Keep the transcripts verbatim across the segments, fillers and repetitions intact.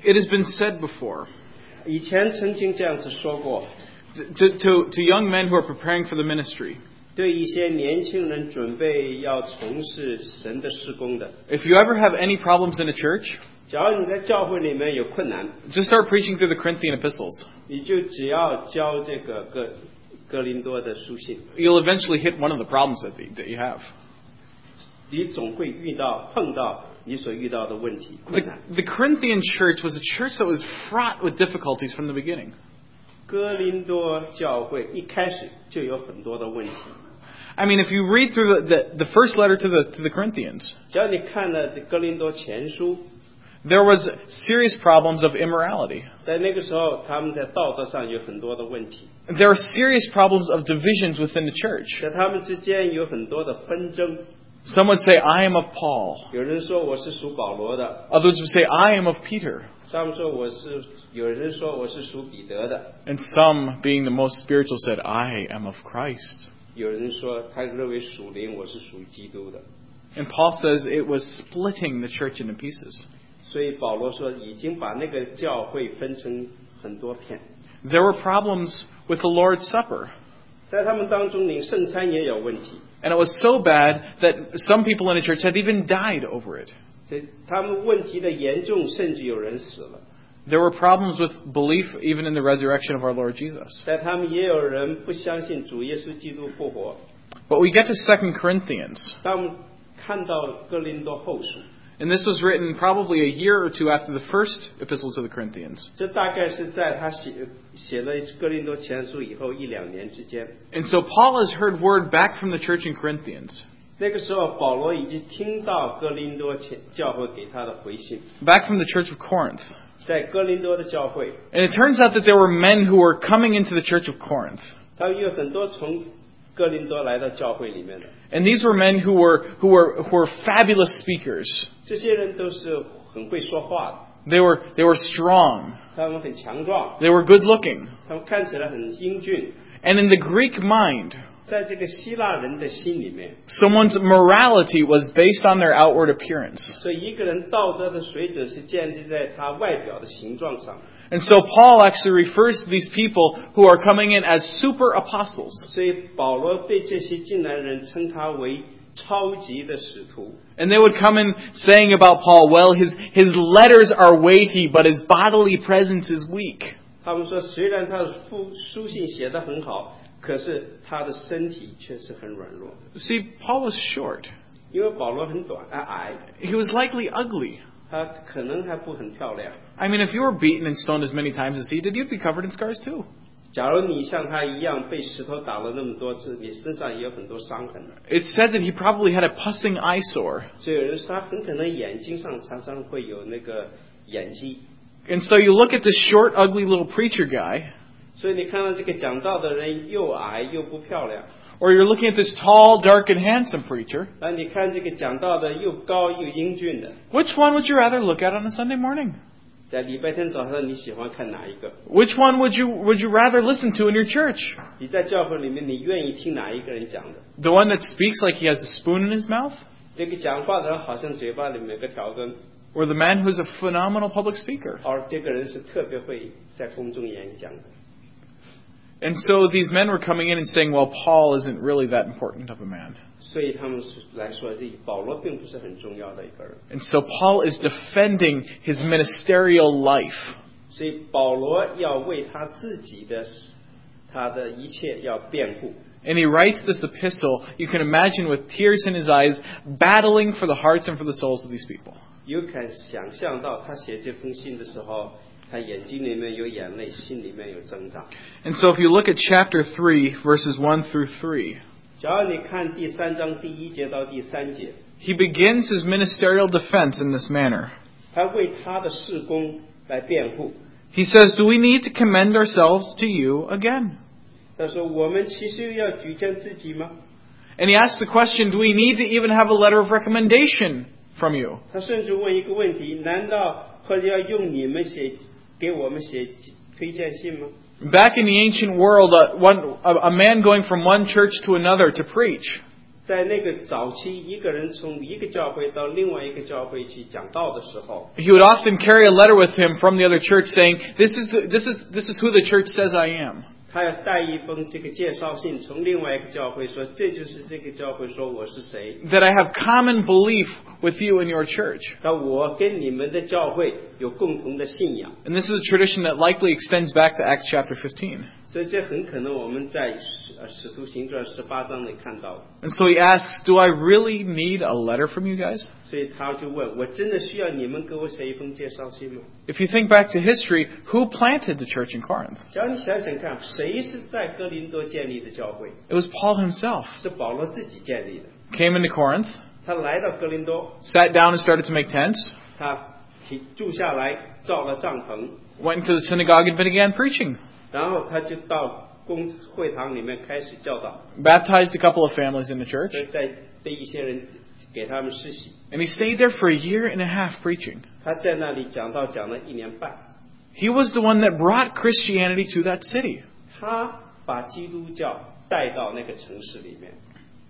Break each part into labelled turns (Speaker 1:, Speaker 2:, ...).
Speaker 1: It has been said before.
Speaker 2: 以前曾经这样子说过。
Speaker 1: To, to, to young men who are preparing for the ministry.
Speaker 2: 对一些年轻人准备要从事神的事工的。
Speaker 1: If you ever have any problems in a church,
Speaker 2: 假如你在教会里面有困难
Speaker 1: just start preaching through the Corinthian epistles.
Speaker 2: 你就只要教这个哥哥林多的书信
Speaker 1: You'll eventually hit one of the problems that, the, that you have.
Speaker 2: 你总会遇到碰到你所遇到的问题困难。
Speaker 1: The, the Corinthian church was a church that was fraught with difficulties from the beginning.
Speaker 2: 哥林多教会一开始就有很多的问题。
Speaker 1: I mean, if you read through the, the, the first letter to the, to the Corinthians,
Speaker 2: 只要你看了哥林多前书
Speaker 1: there was serious problems of immorality.
Speaker 2: 在那个时候他们在道德上有很多的问题。
Speaker 1: There are serious problems of divisions within the church.
Speaker 2: 在他们之间有很多的纷争。
Speaker 1: Some would say, I am of Paul.
Speaker 2: 有人说我是属保罗的。
Speaker 1: Others would say, I am of Peter.
Speaker 2: 他们说我是，有人说我是属彼得的。
Speaker 1: And some, being the most spiritual, said, I am of Christ.
Speaker 2: 有人说他认为属灵，我是属基督的。
Speaker 1: And Paul says it was splitting the church into pieces.
Speaker 2: 所以保罗说已经把那个教会分成很多片。
Speaker 1: There were problems with the Lord's Supper.
Speaker 2: 在他们当中领圣餐也有问题。
Speaker 1: And it was so bad that some people in the church had even died over it.
Speaker 2: 他们问题的严重，甚至有人死了。
Speaker 1: There were problems with belief even in the resurrection of our Lord Jesus.
Speaker 2: 在他们也有人不相信主耶稣基督复活。
Speaker 1: But we get to Second Corinthians.
Speaker 2: 当我们看到哥林多后书，
Speaker 1: And this was written probably a year or two after the first epistle to the Corinthians.
Speaker 2: 这大概是在他写写了哥林多前书以后一两年之间。
Speaker 1: And so Paul has heard word back from the church in Corinthians.
Speaker 2: 那个时候，保罗已经听到哥林多教会给他的回信。
Speaker 1: Back from the church of Corinth.
Speaker 2: 在哥林多的教会，
Speaker 1: And it turns out that there were men who were coming into the church of Corinth.
Speaker 2: 他们有很多从哥林多来到教会里面的。
Speaker 1: And these were men who were who were who were fabulous speakers.
Speaker 2: 这些人都是很会说话的。
Speaker 1: They were they were strong.
Speaker 2: 他们很强壮。
Speaker 1: They were good looking.
Speaker 2: 他们看起来很英俊。
Speaker 1: And in the Greek mind,
Speaker 2: 在这个希腊人的心里面，
Speaker 1: someone's morality was based on their outward appearance.
Speaker 2: 所以一个人道德的水准是建立在他外表的形状上。
Speaker 1: And so Paul actually refers to these people who are coming in as super apostles.
Speaker 2: 所以保罗对这些进来人称他为超级的使徒。
Speaker 1: And they would come in saying about Paul, well, his, his letters are weighty, but his bodily presence is weak.
Speaker 2: 他们说，虽然他的书书信写得很好，可是他的身体却是很软弱。
Speaker 1: See, Paul was short.
Speaker 2: 因为保罗很短啊矮，
Speaker 1: He was likely ugly.
Speaker 2: 他可能还不很漂亮。
Speaker 1: I mean, if you were beaten and stoned as many times as he did, you'd be covered in scars too.
Speaker 2: 假如你像他一样被石头打了那么多次，你身上也有很多伤痕。
Speaker 1: It's said that he probably had a pussing eyesore.
Speaker 2: 所以有人说他很可能眼睛上常常会有那个眼疾。
Speaker 1: And so you look at this short, ugly little preacher guy,
Speaker 2: 所以你看到这个讲道的人又矮又不漂亮，
Speaker 1: or you're looking at this tall, dark, and handsome preacher.
Speaker 2: 那你看这个讲道的又高又英俊的，
Speaker 1: Which one would you rather look at on a Sunday morning?
Speaker 2: 在礼拜天早上你喜欢看哪一个？
Speaker 1: Which one would you would you rather listen to in your church?
Speaker 2: 你在教会里面你愿意听哪一个人讲的？
Speaker 1: The one that speaks like he has a spoon in his mouth?
Speaker 2: 这个讲话的人好像嘴巴里面有个调羹，
Speaker 1: Or the man who's a phenomenal public speaker?
Speaker 2: 而这个人是特别会在公众演讲的。
Speaker 1: And so these men were coming in and saying, well, Paul isn't really that important of a man.
Speaker 2: 所以他们来说，这保罗并不是很重要的一个人。
Speaker 1: And so Paul is defending his ministerial life.
Speaker 2: 所以保罗要为他自己的他的一切要辩护。
Speaker 1: And he writes this epistle, you can imagine with tears in his eyes, battling for the hearts and for the souls of these people.
Speaker 2: 有可想象到他写这封信的时候，他眼睛里面有眼泪，心里面有挣扎。
Speaker 1: And so if you look at chapter three, verses one through three,
Speaker 2: 假如你看第三章第一节到第三节，
Speaker 1: he begins his ministerial defense in this manner.
Speaker 2: 他为他的事工来辩护。
Speaker 1: He says, do we need to commend ourselves to you again?
Speaker 2: 他说：“我们其实要举荐自己吗？”
Speaker 1: And he asks the question, do we need to even have a letter of recommendation from you?
Speaker 2: 他甚至问一个问题：难道或者要用你们写给我们写推荐信吗？
Speaker 1: Back in the ancient world, uh, one, a, a man going from one church to another to preach,
Speaker 2: 在那个早期，一个人从一个教会到另外一个教会去讲道的时候，
Speaker 1: he would often carry a letter with him from the other church saying, "This is the, this is this is who the church says I am."
Speaker 2: 他要带一封这个介绍信，从另外一个教会说，这就是这个教会说我是谁。
Speaker 1: That I have common belief with you and your church.
Speaker 2: 那我跟你们的教会有共同的信仰。
Speaker 1: And this is a tradition that likely extends back to Acts chapter fifteen.
Speaker 2: 所以这很可能我们在呃使徒行传十八章里看到。
Speaker 1: And so he asks, "Do I really need a letter from you guys?"
Speaker 2: 所以他就问我真的需要你们给我写一封介绍信吗？
Speaker 1: If you think back to history, who planted the church in Corinth?
Speaker 2: 只要你想想看，谁是在哥林多建立的教会？
Speaker 1: It was Paul himself.
Speaker 2: 是保罗自己建立的。
Speaker 1: Came into Corinth,
Speaker 2: 他来到哥林多，
Speaker 1: sat down and started to make tents,
Speaker 2: 他提住下来造了帐篷，
Speaker 1: went into the synagogue and began preaching.
Speaker 2: 然后他就到公会堂里面开始教导，
Speaker 1: Baptized a couple of families in the church.
Speaker 2: 所以在对一些人给他们施洗。
Speaker 1: And he stayed there for a year and a half preaching.
Speaker 2: 他在那里讲道讲了一年半，
Speaker 1: He was the one that brought Christianity to that city.
Speaker 2: 他把基督教带到那个城市里面。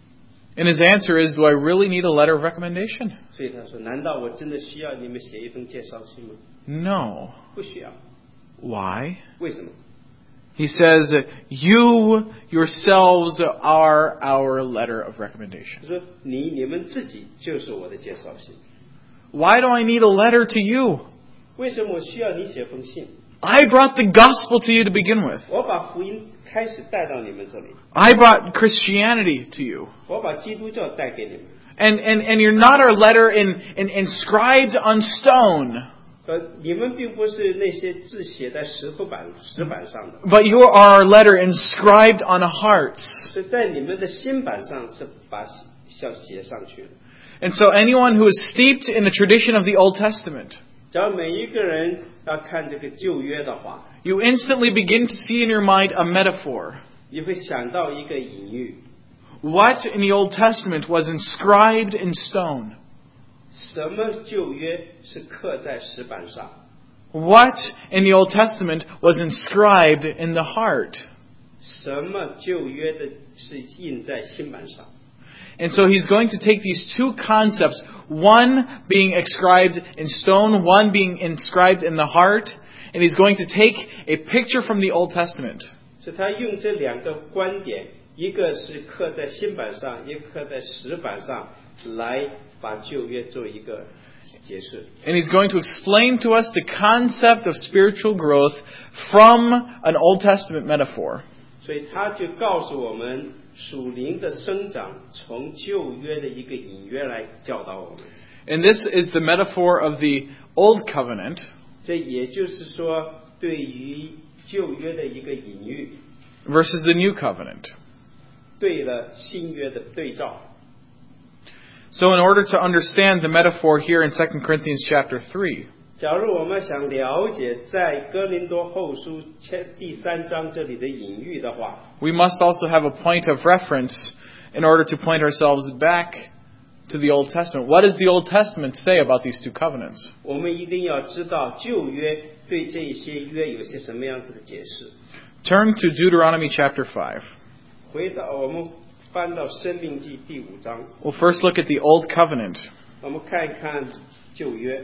Speaker 1: And his answer is, "Do I really need a letter of recommendation?"
Speaker 2: 所以他说：“难道我真的需要你们写一封介绍信吗？
Speaker 1: No.
Speaker 2: 不需要。
Speaker 1: Why?
Speaker 2: 为什么？
Speaker 1: He says, "You yourselves are our letter of recommendation."
Speaker 2: 他说你你们自己就是我的介绍信。
Speaker 1: Why do I need a letter to you?
Speaker 2: 为什么我需要你写封信？
Speaker 1: I brought the gospel to you to begin with.
Speaker 2: 我把福音开始带到你们这里，
Speaker 1: I brought Christianity to you.
Speaker 2: 我把基督教带给你们。
Speaker 1: And, and, and you're not our letter in, in, inscribed on stone,
Speaker 2: 呃，你们并不是那些字写在石头板石板上的，
Speaker 1: but you are our letter inscribed on hearts.
Speaker 2: 所以在你们的心板上是把像写上去的。
Speaker 1: And so anyone who is steeped in the tradition of the Old Testament,
Speaker 2: 只要每一个人要看这个旧约的话，
Speaker 1: you instantly begin to see in your mind a metaphor.
Speaker 2: 你会想到一个隐喻。
Speaker 1: What in the Old Testament was inscribed in stone?
Speaker 2: 什么旧约是刻在石板上？
Speaker 1: What in the Old Testament was inscribed in the heart?
Speaker 2: 什么旧约的是印在心板上？
Speaker 1: And so he's going to take these two concepts, one being inscribed in stone, one being inscribed in the heart, and he's going to take a picture from the Old Testament.
Speaker 2: 所以他用这两个观点，一个是刻在心板上，一个刻在石板上，来把旧约做一个解释。
Speaker 1: And he's going to explain to us the concept of spiritual growth from an Old Testament metaphor.
Speaker 2: 所以他就告诉我们，属灵的生长从旧约的一个隐约来教导我们。
Speaker 1: And this is the metaphor of the Old Covenant.
Speaker 2: 这也就是说，对于旧约的一个隐喻，
Speaker 1: versus the New Covenant.
Speaker 2: 对了新约的对照。
Speaker 1: So in order to understand the metaphor here in Second Corinthians chapter three,
Speaker 2: 假如我们想了解在哥林多后书第三章这里的隐喻的话，
Speaker 1: we must also have a point of reference in order to point ourselves back to the Old Testament. What does the Old Testament say about these two covenants?
Speaker 2: 我们一定要知道旧约对这些约有些什么样子的解释。
Speaker 1: Turn to Deuteronomy chapter five.
Speaker 2: 回到我们翻到申命记第五章，
Speaker 1: We'll first look at the Old Covenant.
Speaker 2: 我们看一看旧约。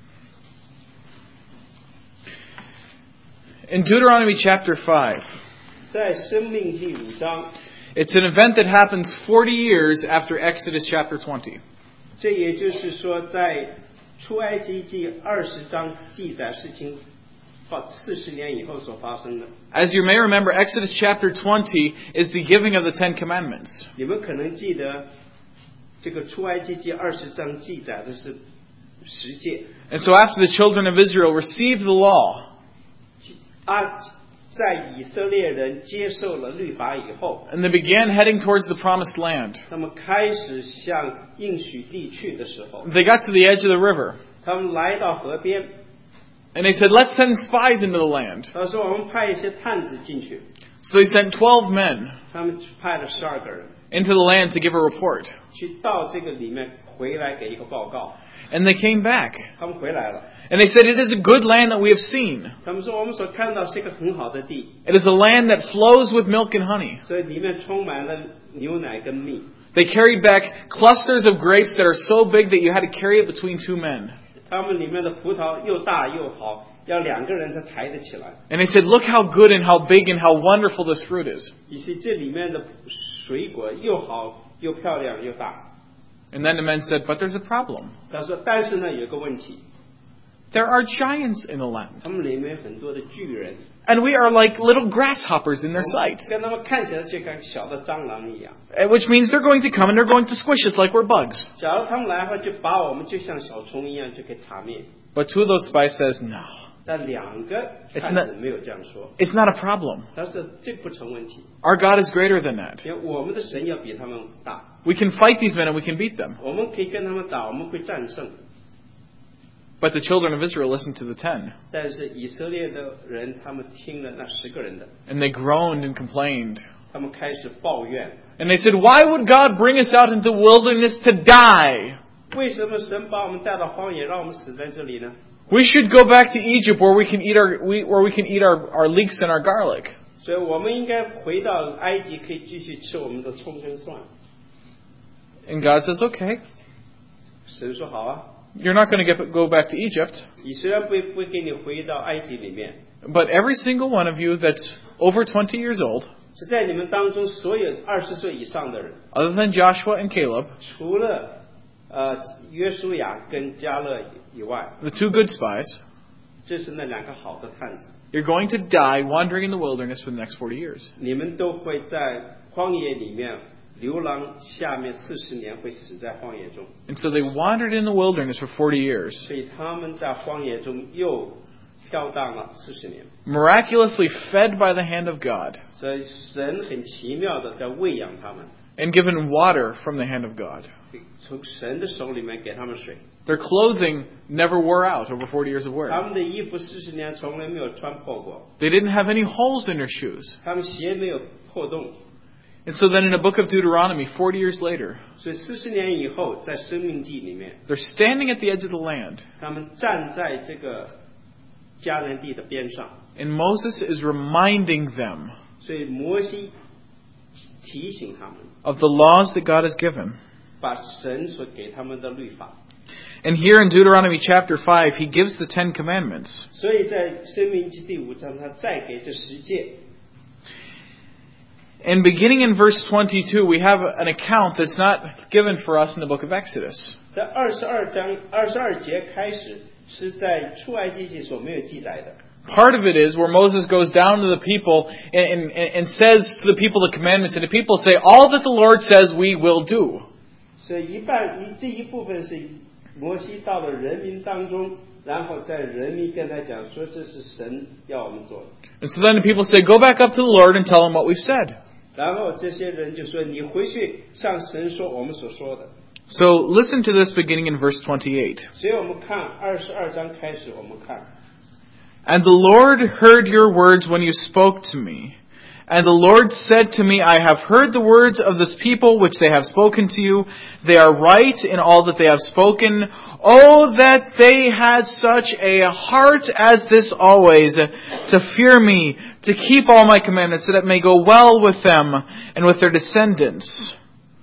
Speaker 1: In Deuteronomy chapter five,
Speaker 2: 在申命记五章，
Speaker 1: it's an event that happens forty years after Exodus chapter twenty.
Speaker 2: 这也就是说，在出埃及记二十章记载事情发四十年以后所发生的。
Speaker 1: As you may remember, Exodus chapter twenty is the giving of the Ten Commandments.
Speaker 2: 你们可能记得，这个出埃及记二十章记载的是十诫。
Speaker 1: And so after the children of Israel received the law,
Speaker 2: 啊，在以色列人接受了律法以后，
Speaker 1: and they began heading towards the promised land,
Speaker 2: 他们开始向应许地去的时候，
Speaker 1: they got to the edge of the river,
Speaker 2: 他们来到河边，
Speaker 1: and they said, "Let's send spies into the land."
Speaker 2: 他说我们派一些探子进去，
Speaker 1: So they sent twelve men
Speaker 2: 他们派了十二个人
Speaker 1: into the land to give a report.
Speaker 2: 去到这个里面回来给一个报告，
Speaker 1: And they came back.
Speaker 2: 他们回来了，
Speaker 1: And they said, "It is a good land that we have seen.
Speaker 2: 他们说我们所看到是一个很好的地，
Speaker 1: It is a land that flows with milk and honey."
Speaker 2: 所以里面充满了牛奶跟蜜。
Speaker 1: They carried back clusters of grapes that are so big that you had to carry it between two men.
Speaker 2: 他们里面的葡萄又大又好，要两个人才抬得起来。
Speaker 1: And they said, look how good and how big and how wonderful this fruit is.
Speaker 2: 于是这里面的水果又好又漂亮又大。
Speaker 1: And then the men said, but there's a problem.
Speaker 2: 他说，但是呢有个问题，
Speaker 1: There are giants in the land.
Speaker 2: 他们里面有很多的巨人，
Speaker 1: And we are like little grasshoppers in their sight.
Speaker 2: 跟他们看起来就跟小的蟑螂一样。
Speaker 1: Which means they're going to come and they're going to squish us like we're bugs.
Speaker 2: 假如他们来的话，就把我们就像小虫一样就可以踏灭。
Speaker 1: But two of those spies says, no,
Speaker 2: 但两个
Speaker 1: It's
Speaker 2: 探
Speaker 1: not-
Speaker 2: 子没有这样说，
Speaker 1: it's not a problem.
Speaker 2: 他说这不成问题，
Speaker 1: Our God is greater than that.
Speaker 2: 因为我们的神要比他们大，
Speaker 1: We can fight these men and we can beat them.
Speaker 2: 我们可以跟他们打，我们会战胜。
Speaker 1: But the children of Israel listened to the ten.
Speaker 2: 但是以色列的人，他们听了那十个人的，
Speaker 1: And they groaned and complained.
Speaker 2: 他们开始抱怨，
Speaker 1: And they said, why would God bring us out into the wilderness to die?
Speaker 2: 为什么神把我们带到荒野，让我们死在这里呢？
Speaker 1: We should go back to Egypt where we can eat our we, where we can eat our, our leeks and our garlic.
Speaker 2: 所以我们应该回到埃及，可以继续吃我们的葱跟蒜。
Speaker 1: And God says, okay,
Speaker 2: 神说好啊，
Speaker 1: you're not going to get, go back to Egypt.
Speaker 2: 你虽然不会不会给你回到埃及里面，
Speaker 1: But every single one of you that's over twenty years old,
Speaker 2: 是在你们当中所有二十岁以上的人，
Speaker 1: other than Joshua and Caleb,
Speaker 2: 除了呃约书亚跟迦勒以外，
Speaker 1: the two good spies,
Speaker 2: 这是那两个好的探子，
Speaker 1: you're going to die wandering in the wilderness for the next forty years.
Speaker 2: 你们都会在荒野里面流浪，下面四十年会死在荒野中。
Speaker 1: And so they wandered in the wilderness for forty years,
Speaker 2: 所以他们在荒野中又飘荡了四十年。
Speaker 1: miraculously fed by the hand of God
Speaker 2: 所以神很奇妙的在喂养他们，
Speaker 1: and given water from the hand of God.
Speaker 2: 从神的手里面给他们水。
Speaker 1: Their clothing never wore out over forty years of
Speaker 2: 他
Speaker 1: wear.
Speaker 2: 们的衣服四十年从来没有穿破过，
Speaker 1: They didn't have any holes in their shoes.
Speaker 2: 他们鞋没有破洞。
Speaker 1: And so then in the book of Deuteronomy, forty years later,
Speaker 2: 所以四十年以后，在生命记里面，
Speaker 1: they're standing at the edge of the land,
Speaker 2: 他们站在这个迦南地的边上，
Speaker 1: and Moses is reminding them
Speaker 2: 所以摩西提醒他们，
Speaker 1: of the laws that God has given.
Speaker 2: 把神所给他们的律法。
Speaker 1: And here in Deuteronomy chapter five, he gives the Ten Commandments.
Speaker 2: 所以在生命记第五章，他再给这十诫。
Speaker 1: And beginning in verse twenty-two, we have an account that's not given for us in the book of Exodus.
Speaker 2: 在二十二章二十二节开始，是在出埃及记所没有记载的。
Speaker 1: Part of it is where Moses goes down to the people and, and, and says to the people the commandments, and the people say, all that the Lord says we will do.
Speaker 2: 所以一半一这一部分是摩西到了人民当中，然后在人民跟他讲说这是神要我们做的。
Speaker 1: And so then the people say, go back up to the Lord and tell him what we've said.
Speaker 2: 然后这些人就说你回去向神说我们所说的。
Speaker 1: So listen to this beginning in verse twenty-eight.
Speaker 2: 所以我们看二十二章开始，我们看。
Speaker 1: And the Lord heard your words when you spoke to me. And the Lord said to me, I have heard the words of this people which they have spoken to you. They are right in all that they have spoken. Oh, that they had such a heart as this always, to fear me, to keep all my commandments, so that it may go well with them and with their descendants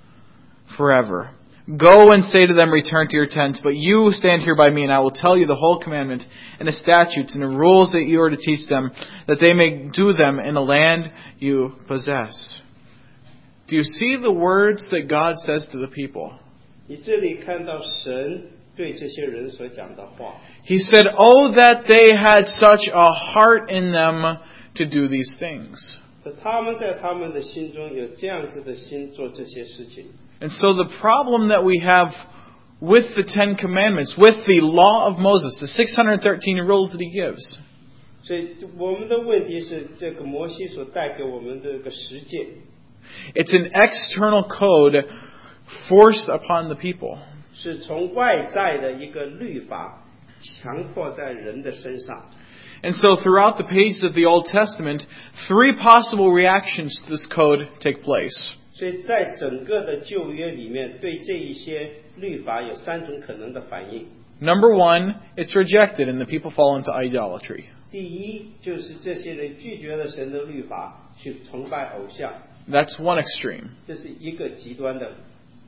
Speaker 1: forever. Go and say to them, return to your tents, but you stand here by me, and I will tell you the whole commandment, and the statutes, and the rules that you are to teach them, that they may do them in the land you possess. Do you see the words that God says to the people?
Speaker 2: 你这里看到神对这些人所讲的话。
Speaker 1: He said, oh, that they had such a heart in them to do these things.
Speaker 2: 他们在他们的心中有这样子的心做这些事情。
Speaker 1: And so the problem that we have with the Ten Commandments, with the law of Moses, the six hundred thirteen rules that he gives,
Speaker 2: 所以我们的问题是，这个摩西所带给我们的这个十诫，
Speaker 1: it's an external code forced upon the people.
Speaker 2: 是从外在的一个律法强迫在人的身上。
Speaker 1: And so throughout the pages of the Old Testament, three possible reactions to this code take place.
Speaker 2: 所以在整个的旧约里面，对这一些律法有三种可能的反应。
Speaker 1: Number one, it's rejected and the people fall into idolatry.
Speaker 2: 第一，就是这些人拒绝了神的律法，去崇拜偶像，
Speaker 1: That's one extreme.
Speaker 2: 这是一个极端的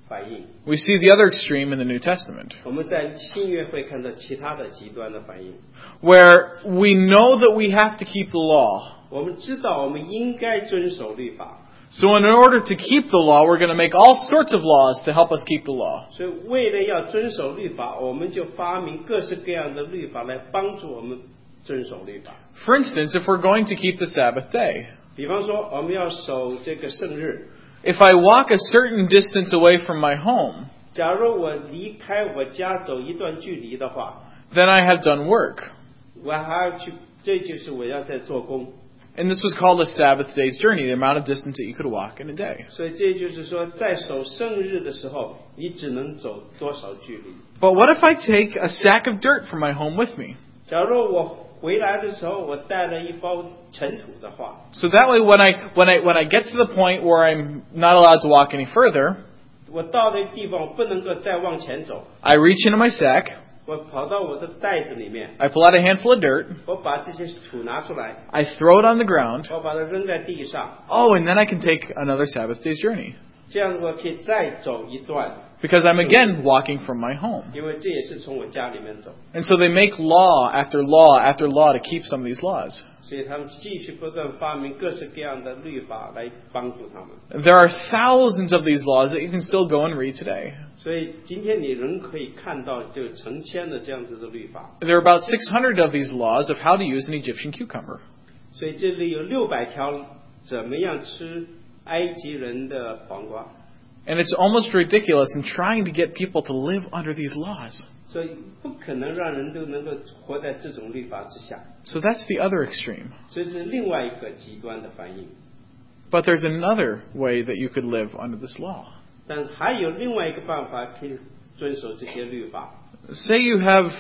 Speaker 2: 反应。
Speaker 1: We see the other extreme in the New Testament,
Speaker 2: 我们在新约会看到其他的极端的反应。
Speaker 1: where we know that we have to keep the law.
Speaker 2: 我们知道我们应该遵守律法，
Speaker 1: So in order to keep the law, we're going to make all sorts of laws to help us keep the law.
Speaker 2: 所以为了要遵守律法，我们就发明各式各样的律法来帮助我们遵守律法。
Speaker 1: For instance, if we're going to keep the Sabbath day,
Speaker 2: 比方说，我们要守这个圣日。
Speaker 1: if I walk a certain distance away from my home,
Speaker 2: 假如我离开我家走一段距离的话，
Speaker 1: then I have done work.
Speaker 2: 我还要去，这就是我要在做工。
Speaker 1: And this was called a Sabbath day's journey, the amount of distance that you could walk in a day.
Speaker 2: 所以这就是说，在守圣日的时候，你只能走多少距离。
Speaker 1: But what if I take a sack of dirt from my home with me?
Speaker 2: 假如我回来的时候，我带了一包尘土的话，
Speaker 1: So that way when I, when I, when I get to the point where I'm not allowed to walk any further,
Speaker 2: 我到那个地方，我不能够再往前走，
Speaker 1: I reach into my sack,
Speaker 2: 我跑到我的袋子里面，
Speaker 1: I pull out a handful of dirt,
Speaker 2: 我把这些土拿出来，
Speaker 1: I throw it on the ground.
Speaker 2: 我把它扔在地上，
Speaker 1: Oh, and then I can take another Sabbath day's journey.
Speaker 2: 这样我可以再走一段，
Speaker 1: Because I'm again walking from my home.
Speaker 2: 因为这也是从我家里面走，
Speaker 1: And so they make law after law after law to keep some of these laws.
Speaker 2: 所以他们继续不断发明各式各样的律法来帮助他们。
Speaker 1: There are thousands of these laws that you can still go and read today.
Speaker 2: 所以今天你仍可以看到就成千的这样子的律法。
Speaker 1: There are about six hundred of these laws of how to use an Egyptian cucumber.
Speaker 2: 所以这里有六百条怎么样吃埃及人的黄瓜。
Speaker 1: And it's almost ridiculous in trying to get people to live under these laws.
Speaker 2: 所以不可能让人都能够活在这种律法之下。
Speaker 1: So that's the other extreme.
Speaker 2: 这是另外一个极端的反应。
Speaker 1: But there's another way that you could live under this law.
Speaker 2: 但还有另外一个办法可以遵守这些律法。
Speaker 1: Say you have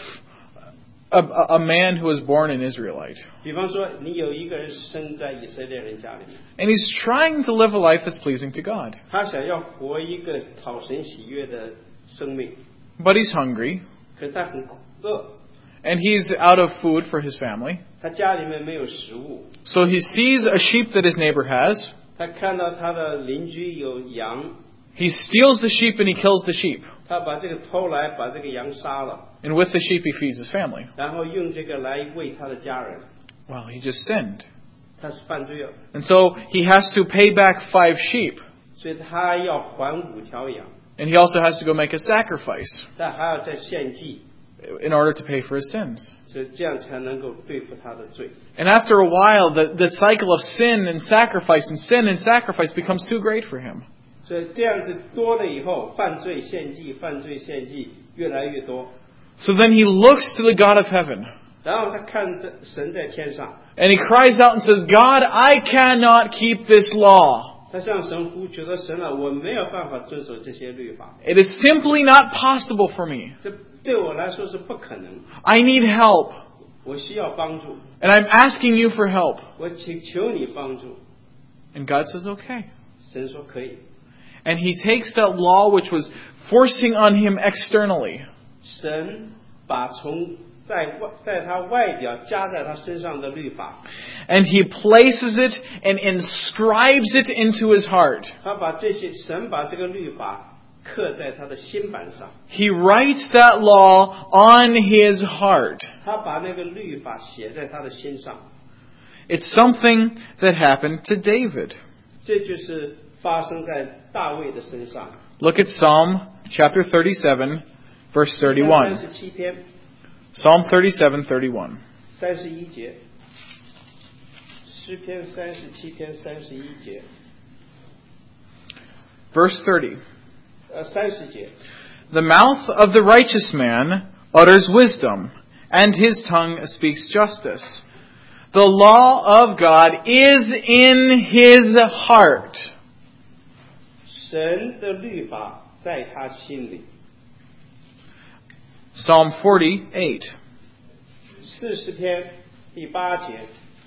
Speaker 1: a, a man who was born an Israelite.
Speaker 2: 比方说，你有一个人生在以色列人家里面，
Speaker 1: And he's trying to live a life that's pleasing to God.
Speaker 2: 他想要活一个讨神喜悦的生命，
Speaker 1: But he's hungry.
Speaker 2: 可是他很饿，
Speaker 1: And he's out of food for his family.
Speaker 2: 他家里面没有食物，
Speaker 1: So he sees a sheep that his neighbor has.
Speaker 2: 他看到他的邻居有羊，
Speaker 1: He steals the sheep and he kills the sheep.
Speaker 2: 他把这个偷来，把这个羊杀了，
Speaker 1: And with the sheep he feeds his family.
Speaker 2: 然后用这个来喂他的家人，
Speaker 1: Well, he just sinned.
Speaker 2: 他是犯罪了，
Speaker 1: And so he has to pay back five sheep.
Speaker 2: 所以他要还五条羊，
Speaker 1: And he also has to go make a sacrifice
Speaker 2: 但还要再献祭，
Speaker 1: in order to pay for his sins.
Speaker 2: 所以这样才能够对付他的罪。
Speaker 1: And after a while, the, the cycle of sin and sacrifice and sin and sacrifice becomes too great for him.
Speaker 2: 所以这样子多了以后，犯罪献祭，犯罪献祭越来越多。
Speaker 1: So then he looks to the God of heaven.
Speaker 2: 然后他看着神在天上，
Speaker 1: And he cries out and says, God, I cannot keep this law.
Speaker 2: 他向神呼求说：“神啊，我没有办法遵守这些律法，
Speaker 1: It is simply not possible for me.
Speaker 2: 这对我来说是不可能。
Speaker 1: I need help.
Speaker 2: 我需要帮助，
Speaker 1: And I'm asking you for help.
Speaker 2: 我请求你帮助。
Speaker 1: And God says, okay. ”
Speaker 2: 神说可以。
Speaker 1: And he takes that law which was forcing on him externally.
Speaker 2: 神把从在外在他外表加在他身上的律法，
Speaker 1: And he places it and inscribes it into his heart.
Speaker 2: 他把这些神把这个律法刻在他的心板上，
Speaker 1: He writes that law on his heart.
Speaker 2: 他把那个律法写在他的心上。
Speaker 1: It's something that happened to David.
Speaker 2: 这就是发生在大卫的身上。
Speaker 1: Look at Psalm chapter thirty-seven, verse
Speaker 2: 三
Speaker 1: thirty-one.
Speaker 2: 十七篇
Speaker 1: Psalm thirty-seven, thirty-one.
Speaker 2: 三十一节，诗篇三十七篇三十一节，
Speaker 1: Verse thirty.
Speaker 2: 呃，三十节。
Speaker 1: The mouth of the righteous man utters wisdom, and his tongue speaks justice. The law of God is in his heart.
Speaker 2: 神的律法在他心里。
Speaker 1: Psalm forty-eight.
Speaker 2: 四十篇第八节，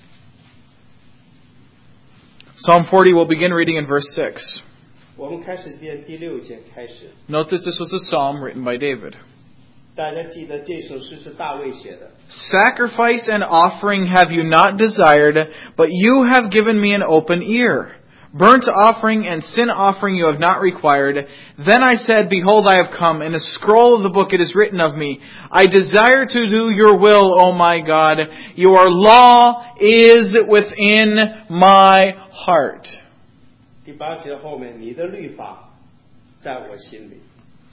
Speaker 1: Psalm forty, we'll begin reading in verse six.
Speaker 2: 我们开始念第六节开始。
Speaker 1: Note that this was a psalm written by David.
Speaker 2: 大家记得这首诗是大卫写的。
Speaker 1: Sacrifice and offering have you not desired, but you have given me an open ear. Burnt offering and sin offering you have not required. Then I said, Behold, I have come. In a scroll of the book it is written of me, I desire to do your will, O my God. Your law is within my heart.
Speaker 2: 第八节后面，你的律法在我心里。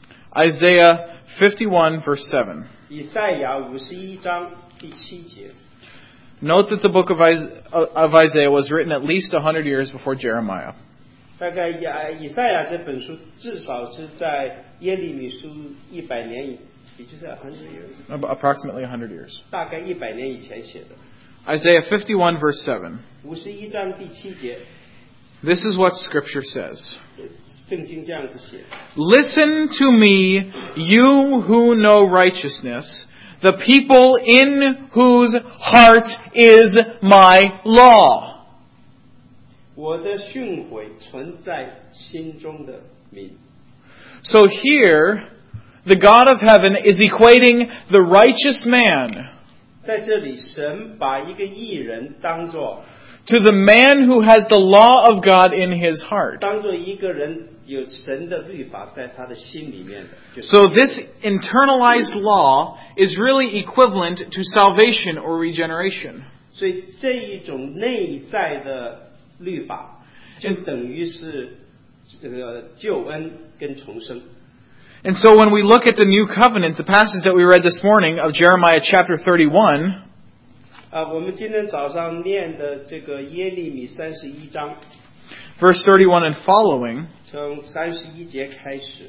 Speaker 1: Isaiah fifty-one, verse seven.
Speaker 2: 以赛亚五十一章第七节。
Speaker 1: Note that the book of Isaiah was written at least one hundred years before Jeremiah.
Speaker 2: 大概亚以赛亚这本书至少是在耶利米书一百年以，也就是 one hundred years，
Speaker 1: Approximately one hundred years.
Speaker 2: 大概一百年以前写的。
Speaker 1: Isaiah fifty-one, verse seven.
Speaker 2: 五十一章第七节，
Speaker 1: This is what Scripture says.
Speaker 2: 圣经这样子写。
Speaker 1: Listen to me, you who know righteousness, the people in whose heart is my law.
Speaker 2: 我的训诲存在心中的民。
Speaker 1: So here, the God of heaven is equating the righteous man
Speaker 2: 在这里，神把一个义人当作
Speaker 1: to the man who has the law of God in his heart.
Speaker 2: 当作一个人有神的律法在他的心里面的。就是
Speaker 1: So this internalized law is really equivalent to salvation or regeneration.
Speaker 2: 所以这一种内在的律法，就等于是这个救恩跟重生。
Speaker 1: And so when we look at the new covenant, the passage that we read this morning of Jeremiah chapter thirty-one,
Speaker 2: 啊，我们今天早上念的这个耶利米三十一章，
Speaker 1: verse thirty-one and following,
Speaker 2: 从三十一节开始，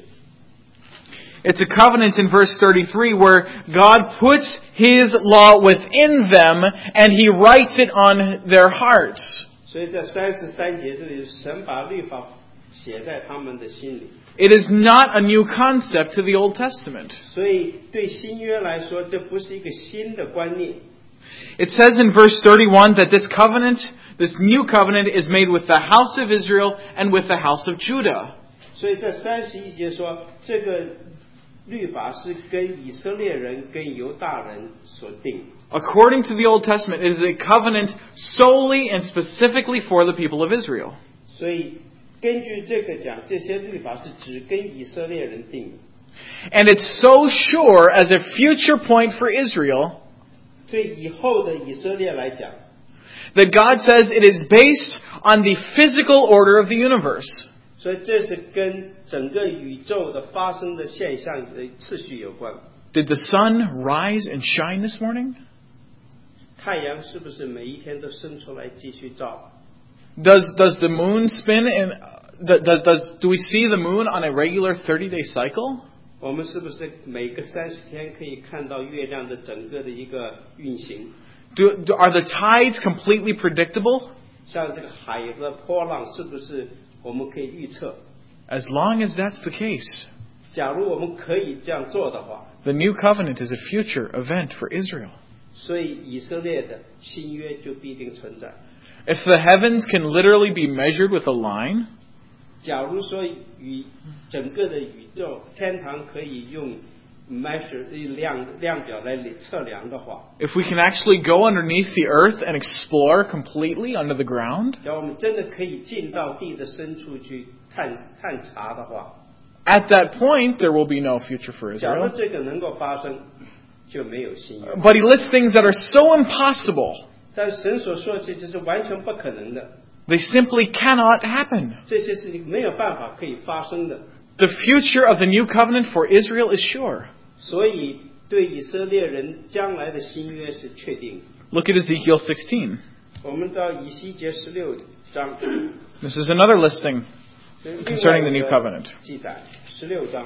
Speaker 1: it's a covenant in verse thirty-three where God puts His law within them and He writes it on their hearts.
Speaker 2: 所以在三十三节这里，神把律法写在他们的心里。
Speaker 1: It is not a new concept to the Old Testament.
Speaker 2: 所以对新约来说，这不是一个新的观念。
Speaker 1: It says in verse thirty-one that this covenant, this new covenant is made with the house of Israel and with the house of Judah.
Speaker 2: 所以在三十一节说，这个律法是跟以色列人跟犹大人所定。
Speaker 1: According to the Old Testament, it is a covenant solely and specifically for the people of Israel.
Speaker 2: 所以根据这个讲，这些律法是只跟以色列人定的。
Speaker 1: And it's so sure as a future point for Israel
Speaker 2: 对以后的以色列来讲，
Speaker 1: that God says it is based on the physical order of the universe.
Speaker 2: 所以这是跟整个宇宙的发生的现象的次序有关。
Speaker 1: Did the sun rise and shine this morning?
Speaker 2: 太阳是不是每一天都升出来继续照？
Speaker 1: Does does the moon spin and uh, does does do we see the moon on a regular thirty-day cycle?
Speaker 2: 我们是不是每个三十天可以看到月亮的整个的一个运行？
Speaker 1: Do, do are the tides completely predictable?
Speaker 2: 像这个海的波浪，是不是我们可以预测？
Speaker 1: As long as that's the case,
Speaker 2: 假如我们可以这样做的话，
Speaker 1: the new covenant is a future event for Israel.
Speaker 2: 所以以色列的新约就必定存在。
Speaker 1: If the heavens can literally be measured with a line,
Speaker 2: 假如说宇整个的宇宙天堂可以用 measure 量量表来测量的话，
Speaker 1: if we can actually go underneath the earth and explore completely under the ground,
Speaker 2: 假如我们真的可以进到地的深处去探探查的话，
Speaker 1: at that point there will be no future for
Speaker 2: 假如
Speaker 1: Israel.
Speaker 2: 这个能够发生，就没有新约。
Speaker 1: But he lists things that are so impossible,
Speaker 2: 但神所说的这就是完全不可能的，
Speaker 1: they simply cannot happen.
Speaker 2: 这些事情没有办法可以发生的。
Speaker 1: The future of the new covenant for Israel is sure.
Speaker 2: 所以对以色列人将来的新约是确定的。
Speaker 1: Look at Ezekiel sixteen.
Speaker 2: 我们到以西结十六章，
Speaker 1: This is another listing concerning the new covenant.
Speaker 2: 记载十六章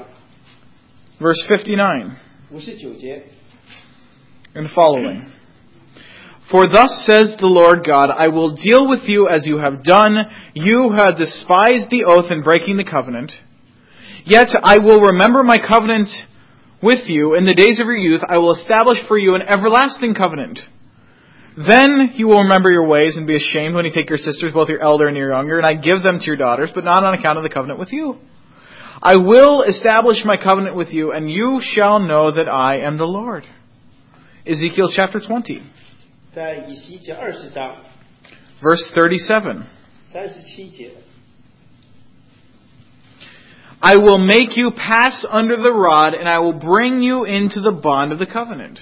Speaker 1: Verse fifty-nine
Speaker 2: 五十九节，
Speaker 1: and following. For thus says the Lord God, I will deal with you as you have done. You have despised the oath in breaking the covenant. Yet I will remember my covenant with you in the days of your youth. I will establish for you an everlasting covenant. Then you will remember your ways and be ashamed when you take your sisters, both your elder and your younger, and I give them to your daughters, but not on account of the covenant with you. I will establish my covenant with you, and you shall know that I am the Lord. Ezekiel chapter twenty.
Speaker 2: 在以西结二十章
Speaker 1: Verse thirty-seven.
Speaker 2: 三十七节，
Speaker 1: I will make you pass under the rod, and I will bring you into the bond of the covenant.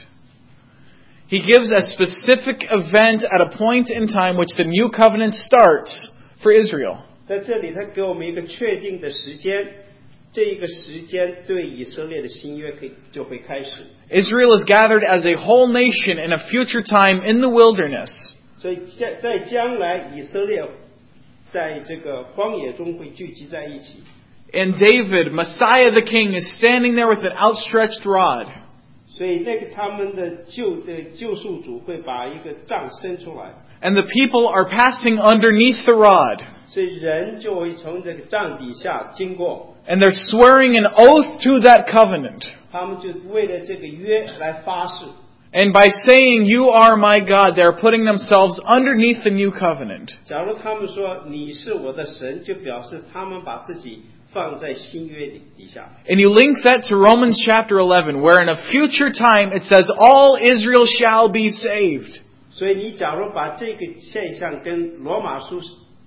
Speaker 1: He gives a specific event at a point in time which the new covenant starts for Israel.
Speaker 2: 在这里，他给我们一个确定的时间，这一个时间对以色列的新约可以就会开始。
Speaker 1: Israel is gathered as a whole nation in a future time in the wilderness.
Speaker 2: 所以在在将来，以色列在这个荒野中会聚集在一起。
Speaker 1: And David, Messiah the King, is standing there with an outstretched rod.
Speaker 2: 所以那个他们的救的救赎主会把一个杖伸出来。
Speaker 1: And the people are passing underneath the rod.
Speaker 2: 所以人就会从这个杖底下经过。
Speaker 1: And they're swearing an oath to that covenant.
Speaker 2: 他们就为了这个约来发誓。
Speaker 1: And by saying, "You are my God," they're putting themselves underneath the new covenant.
Speaker 2: 假如他们说你是我的神，就表示他们把自己放在新约里底下。
Speaker 1: And you link that to Romans chapter eleven, where in a future time it says, "All Israel shall be saved."
Speaker 2: 所以你假如把这个现象跟罗马书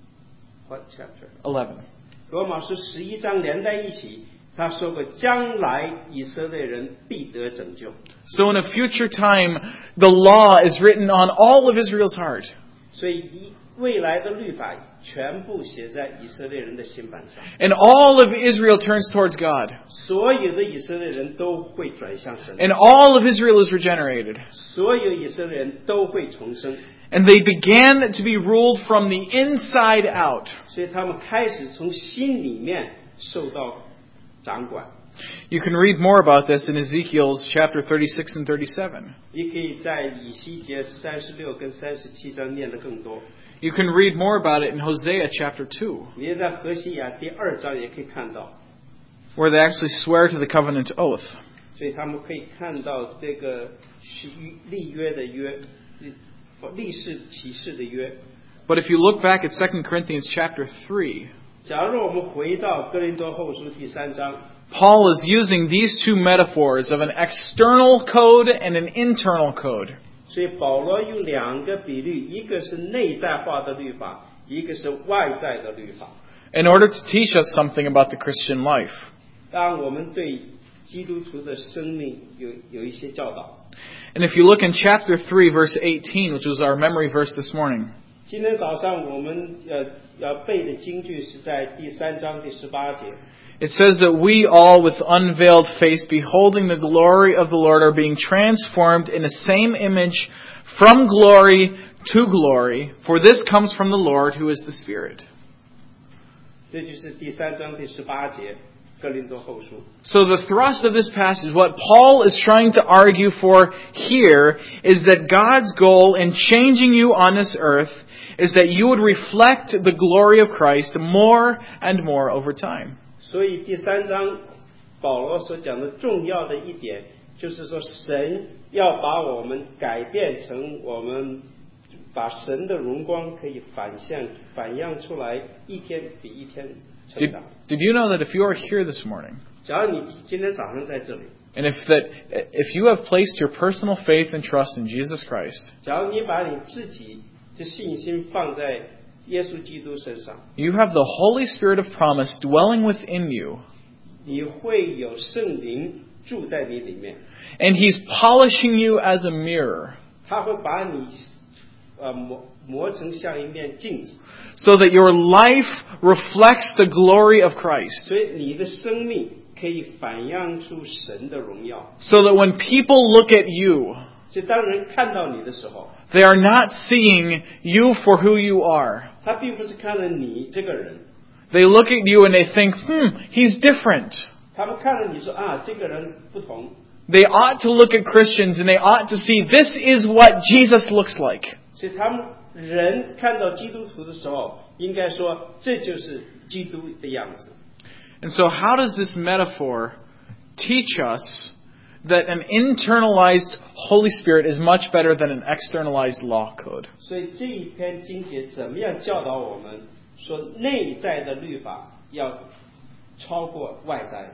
Speaker 2: what chapter
Speaker 1: eleven.
Speaker 2: 罗马书十一章连在一起，他说过将来以色列人必得拯救。
Speaker 1: So in a future time, the law is written on all of Israel's heart.
Speaker 2: 所以未来的律法全部写在以色列人的心板上。
Speaker 1: And all of Israel turns towards God.
Speaker 2: 所有的以色列人都会转向神。
Speaker 1: And all of Israel is regenerated.
Speaker 2: 所有以色列人都会重生。
Speaker 1: And they began to be ruled from the inside out.
Speaker 2: 所以他们开始从心里面受到掌管。
Speaker 1: You can read more about this in Ezekiel's chapter thirty-six and thirty-seven.
Speaker 2: 你可以在以西结三十六跟三十七章念得更多。
Speaker 1: You can read more about it in Hosea chapter two,
Speaker 2: 你在何西亚第二章也可以看到，
Speaker 1: where they actually swear to the covenant oath.
Speaker 2: 所以他们可以看到这个立约的约，立誓起誓的约。
Speaker 1: But if you look back at Second Corinthians chapter three,
Speaker 2: 假如我们回到哥林多后书第三章，
Speaker 1: Paul is using these two metaphors of an external code and an internal code.
Speaker 2: 所以保罗用两个比喻，一个是内在化的律法，一个是外在的律法。
Speaker 1: In order to teach us something about the Christian life.
Speaker 2: 当我们对基督徒的生命有有一些教导。
Speaker 1: And if you look in chapter three, verse eighteen, which was our memory verse this morning.
Speaker 2: 今天早上我们呃要背的经句是在第三章第十八节。
Speaker 1: It says that we all with unveiled face, beholding the glory of the Lord, are being transformed in the same image from glory to glory, for this comes from the Lord who is the Spirit.
Speaker 2: 这就是第三章第十八节，哥林多后书。
Speaker 1: So the thrust of this passage, what Paul is trying to argue for here, is that God's goal in changing you on this earth is that you would reflect the glory of Christ more and more over time.
Speaker 2: 所以第三章保罗所讲的重要的一点，就是说神要把我们改变成我们把神的荣光可以反向反映出来，一天比一天成
Speaker 1: Did,
Speaker 2: 长。
Speaker 1: did you know that if you are here this morning,
Speaker 2: 假如你今天早上在这里，
Speaker 1: and if that if you have placed your personal faith and trust in Jesus Christ,
Speaker 2: 假如你把你自己的信心放在耶稣基督身上，
Speaker 1: you have the Holy Spirit of promise dwelling within you,
Speaker 2: 你会有圣灵住在你里面，
Speaker 1: and He's polishing you as a mirror,
Speaker 2: 他会把你呃磨磨成像一面镜子，
Speaker 1: so that your life reflects the glory of Christ.
Speaker 2: 所以你的生命可以反映出神的荣耀。
Speaker 1: So that when people look at you,
Speaker 2: 所以当人看到你的时候，
Speaker 1: they are not seeing you for who you are.
Speaker 2: 他并不是看了你这个人，
Speaker 1: They look at you and they think, hmm, he's different.
Speaker 2: 他们看了你说啊，这个人不同。
Speaker 1: They ought to look at Christians and they ought to see this is what Jesus looks like.
Speaker 2: 所以他们人看到基督徒的时候，应该说这就是基督的样子。
Speaker 1: And so how does this metaphor teach us that an internalized Holy Spirit is much better than an externalized law code?
Speaker 2: 所以这一篇经节怎么样教导我们说内在的律法要超过外在？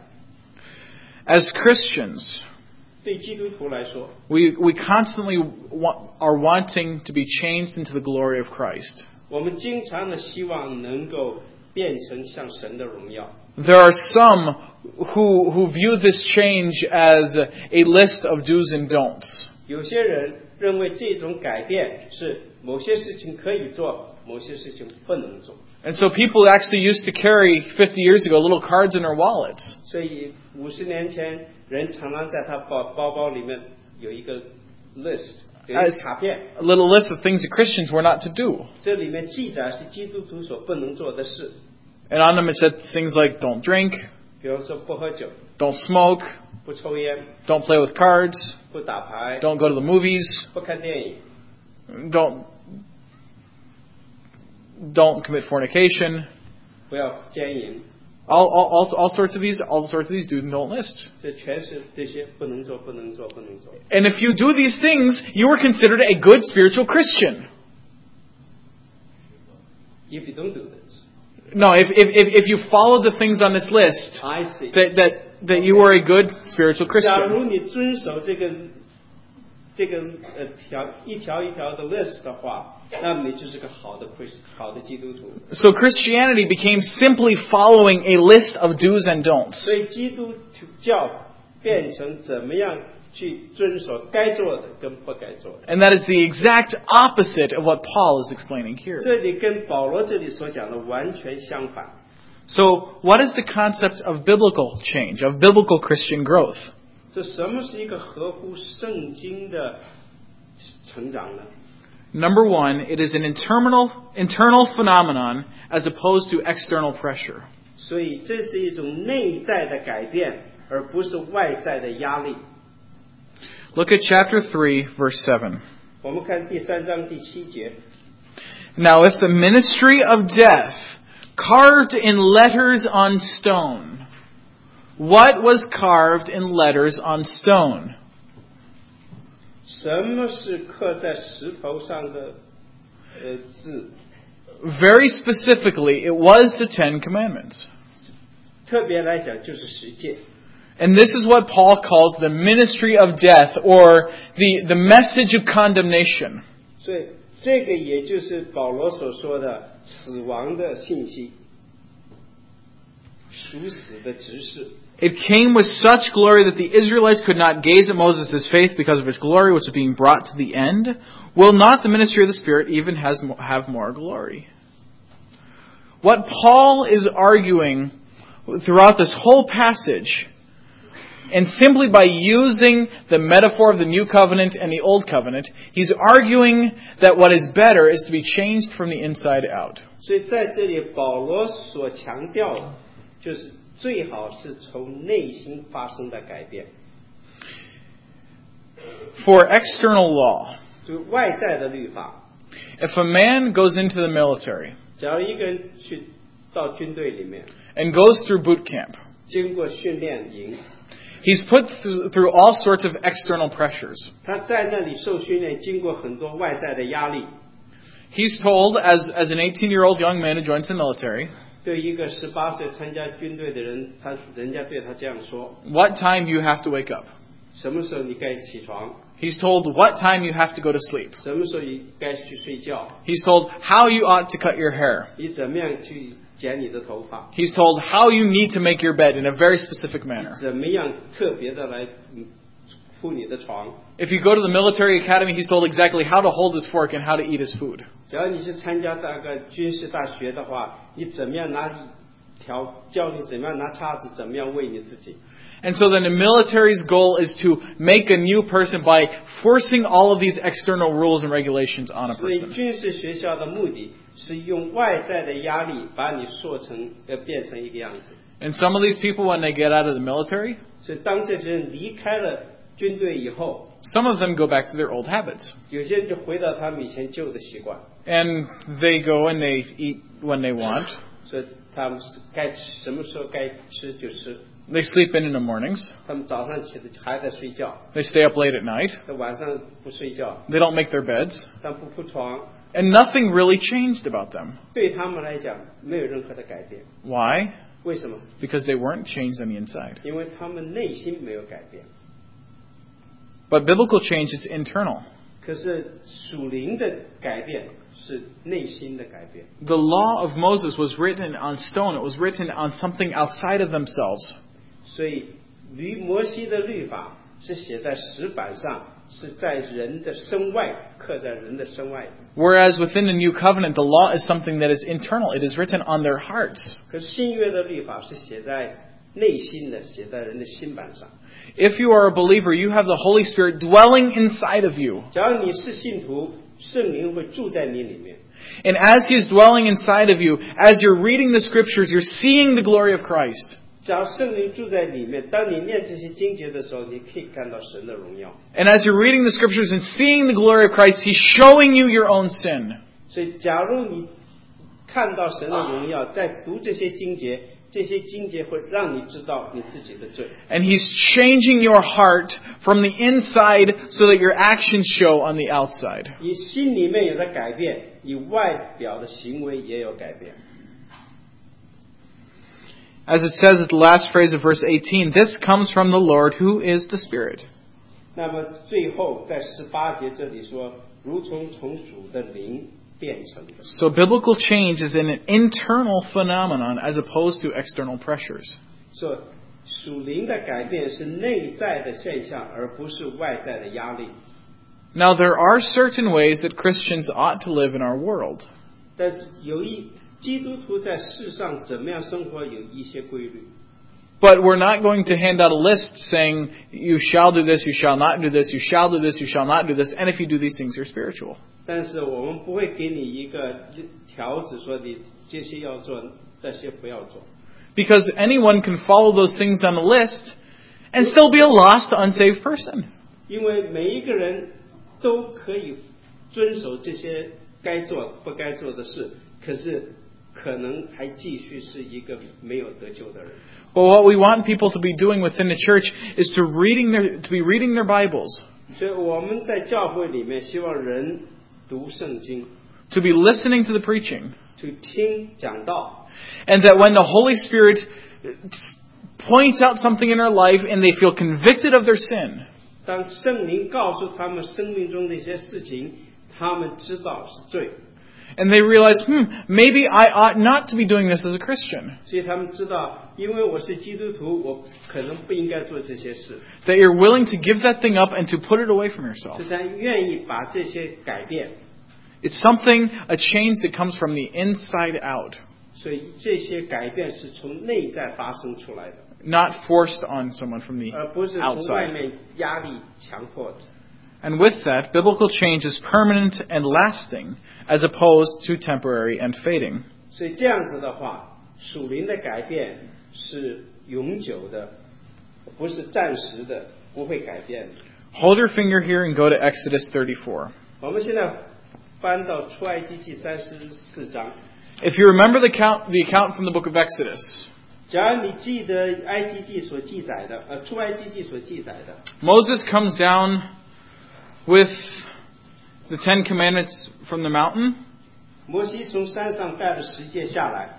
Speaker 1: As Christians,
Speaker 2: 对基督徒来说，
Speaker 1: we, we constantly want, are wanting to be changed into the glory of Christ.
Speaker 2: 我们经常的希望能够变成像神的荣耀。
Speaker 1: There are some who who view this change as a list of do's and don'ts.
Speaker 2: 有些人认为这种改变是某些事情可以做，某些事情不能做。
Speaker 1: And so people actually used to carry fifty years ago little cards in their wallets.
Speaker 2: 所以五十年前，人常常在他包包包里面有一个 list， 有一个卡片。
Speaker 1: A little list of things that Christians were not to do.
Speaker 2: 这里面记载是基督徒所不能做的事。
Speaker 1: And on them it said things like don't drink,
Speaker 2: 比如说不喝酒，
Speaker 1: don't smoke,
Speaker 2: 不抽烟，
Speaker 1: don't play with cards,
Speaker 2: 不打牌，
Speaker 1: don't go to the movies,
Speaker 2: 不看电影，
Speaker 1: don't don't commit fornication.
Speaker 2: 不要奸淫。
Speaker 1: All, all, all, all sorts of these, all sorts of these do and don't lists.
Speaker 2: 这全是这些不能做、不能做、不能做。
Speaker 1: And if you do these things, you are considered a good spiritual Christian.
Speaker 2: If you don't do this,
Speaker 1: No, if if if, if you follow the things on this list,
Speaker 2: I see.
Speaker 1: that that that you are a good spiritual
Speaker 2: 假如
Speaker 1: Christian.
Speaker 2: 你遵守这个这个呃条一条一条的 list 的话，那么你就是个好的 Christ 好的基督徒。
Speaker 1: So Christianity became simply following a list of do's and don'ts.
Speaker 2: 所以基督教变成怎么样去遵守该做的跟不该做的。
Speaker 1: And that is the exact opposite of what Paul is explaining here.
Speaker 2: 这里跟保罗这里所讲的完全相反。
Speaker 1: So what is the concept of biblical change, of biblical Christian growth?
Speaker 2: 这什么是一个合乎圣经的成长呢？
Speaker 1: Number one, it is an internal internal phenomenon as opposed to external pressure.
Speaker 2: 所以这是一种内在的改变，而不是外在的压力。
Speaker 1: Look at chapter three, verse seven.
Speaker 2: 我们看第三章第七节。
Speaker 1: Now if the ministry of death, carved in letters on stone, what was carved in letters on stone?
Speaker 2: 什么是刻在石头上的呃字？
Speaker 1: Very specifically, it was the Ten Commandments.
Speaker 2: 特别来讲就是十诫。
Speaker 1: And this is what Paul calls the ministry of death, or the, the message of condemnation.
Speaker 2: 所以这个也就是保罗所说的死亡的信息，属死的指示。
Speaker 1: It came with such glory that the Israelites could not gaze at Moses' faith because of its glory, which was being brought to the end. Will not the ministry of the Spirit even has, have more glory? What Paul is arguing throughout this whole passage, and simply by using the metaphor of the New Covenant and the Old Covenant, he's arguing that what is better is to be changed from the inside out.
Speaker 2: 所以在这里保罗所强调的就是最好是从内心发生的改变。
Speaker 1: For external law,
Speaker 2: 就外在的律法，
Speaker 1: if a man goes into the military
Speaker 2: 假如一个人去到军队里面，
Speaker 1: and goes through boot camp,
Speaker 2: 经过训练营，
Speaker 1: he's put th- through all sorts of external pressures.
Speaker 2: 他在那里受训练，经过很多外在的压力。
Speaker 1: He's told, as, as an eighteen-year-old young man who joins the military,
Speaker 2: 对一个十八岁参加军队的人，他人家对他这样说：
Speaker 1: what time you have to wake up.
Speaker 2: 什么时候你该起床？
Speaker 1: He's told what time you have to go to sleep.
Speaker 2: 什么时候你该去睡觉？
Speaker 1: He's told how you ought to cut your hair.
Speaker 2: 你怎么样去剪你的头发？
Speaker 1: He's told how you need to make your bed in a very specific manner.
Speaker 2: 怎么样特别的来嗯铺你的床？
Speaker 1: If you go to the military academy, he's told exactly how to hold his fork and how to eat his food.
Speaker 2: 只要你是参加那个军事大学的话，你怎么样拿条教你怎么样拿叉子，怎么样喂你自己。
Speaker 1: And so then the military's goal is to make a new person by forcing all of these external rules and regulations on a
Speaker 2: 所以
Speaker 1: person.
Speaker 2: 军事学校的目的是用外在的压力把你塑成呃变成一个样子。
Speaker 1: And some of these people, when they get out of the military,
Speaker 2: 所以当这些人离开了军队以后，
Speaker 1: some of them go back to their old habits.
Speaker 2: 有些人就回到他们以前旧的习惯，
Speaker 1: And they go and they eat when they want.
Speaker 2: 所以他们是该吃什么时候该吃就吃。
Speaker 1: They sleep in in the mornings.
Speaker 2: 他们早上起来还在睡觉，
Speaker 1: They stay up late at night.
Speaker 2: 他晚上不睡觉，
Speaker 1: They don't make their beds.
Speaker 2: 但不铺床，
Speaker 1: And nothing really changed about them.
Speaker 2: 对他们来讲没有任何的改变。
Speaker 1: Why?
Speaker 2: 为什么？
Speaker 1: Because they weren't changed on the inside.
Speaker 2: 因为他们内心没有改变。
Speaker 1: But biblical change is internal.
Speaker 2: 可是属灵的改变是内心的改变。
Speaker 1: The law of Moses was written on stone. It was written on something outside of themselves.
Speaker 2: 所以律摩西的律法是写在石板上，是在人的身外，刻在人的身外。
Speaker 1: Whereas within the new covenant, the law is something that is internal. It is written on their hearts.
Speaker 2: 可是新约的律法是写在内心的，写在人的心板上。
Speaker 1: If you are a believer, you have the Holy Spirit dwelling inside of you.
Speaker 2: 假如你是信徒，圣灵会住在你里面。
Speaker 1: And as He is dwelling inside of you, as you're reading the Scriptures, you're seeing the glory of Christ.
Speaker 2: 假如圣灵住在里面，当你念这些经节的时候，你可以看到神的荣耀。
Speaker 1: And as you're reading the Scriptures and seeing the glory of Christ, He's showing you your own sin.
Speaker 2: 所以，假如你看到神的荣耀，在读这些经节，这些经节会让你知道你自己的罪。
Speaker 1: And He's changing your heart from the inside so that your actions show on the outside.
Speaker 2: 你心里面有了改变，你外表的行为也有改变。
Speaker 1: As it says at the last phrase of verse eighteen, this comes from the Lord who is the Spirit.
Speaker 2: 那么最后在十八节这里说，如同从主的灵变成的。
Speaker 1: So biblical change is an internal phenomenon as opposed to external pressures.
Speaker 2: 说属灵的改变是内在的现象，而不是外在的压力。
Speaker 1: Now there are certain ways that Christians ought to live in our world.
Speaker 2: 但是有一基督徒在世上怎么样生活有一些规律。
Speaker 1: But we're not going to hand out a list saying, you shall do this, you shall not do this, you shall do this, you shall not do this, and if you do these things, you're spiritual.
Speaker 2: 但是我们不会给你一个条子说你这些要做，那些不要做。
Speaker 1: Because anyone can follow those things on the list and still be a lost, unsaved person.
Speaker 2: 因为每一个人都可以遵守这些该做不该做的事，可是可能还继续是一个没有得救的人。
Speaker 1: But what we want people to be doing within the church is to reading their to be reading their Bibles,
Speaker 2: 所以我们在教会里面希望人读圣经，
Speaker 1: to be listening to the preaching,
Speaker 2: 去听讲道，
Speaker 1: and that when the Holy Spirit points out something in their life and they feel convicted of their sin,
Speaker 2: 当圣灵告诉他们生命中的一些事情，他们知道是罪，
Speaker 1: and they realize, hmm, maybe I ought not to be doing this as a Christian.
Speaker 2: 所以他们知道，因为我是基督徒，我可能不应该做这些事，
Speaker 1: That you're willing to give that thing up and to put it away from yourself.
Speaker 2: 所以他愿意把这些改变，
Speaker 1: It's something, a change that comes from the inside out,
Speaker 2: 所以这些改变是从内在发生出来的，
Speaker 1: not forced on someone from the
Speaker 2: 而不是从外
Speaker 1: outside.
Speaker 2: 面压力强迫的。
Speaker 1: And with that, biblical change is permanent and lasting, as opposed to temporary and fading.
Speaker 2: 所以这样子的话，属灵的改变是永久的，不是暂时的，不会改变的。
Speaker 1: Hold your finger here and go to Exodus thirty-four.
Speaker 2: 我们现在翻到出埃及记三十四章。
Speaker 1: If you remember the account, the account from the book of Exodus,
Speaker 2: 假如你记得埃及记所记载的，呃，出埃及记所记载的，
Speaker 1: Moses comes down with the Ten Commandments from the mountain,
Speaker 2: 摩西从山上带了十诫下来，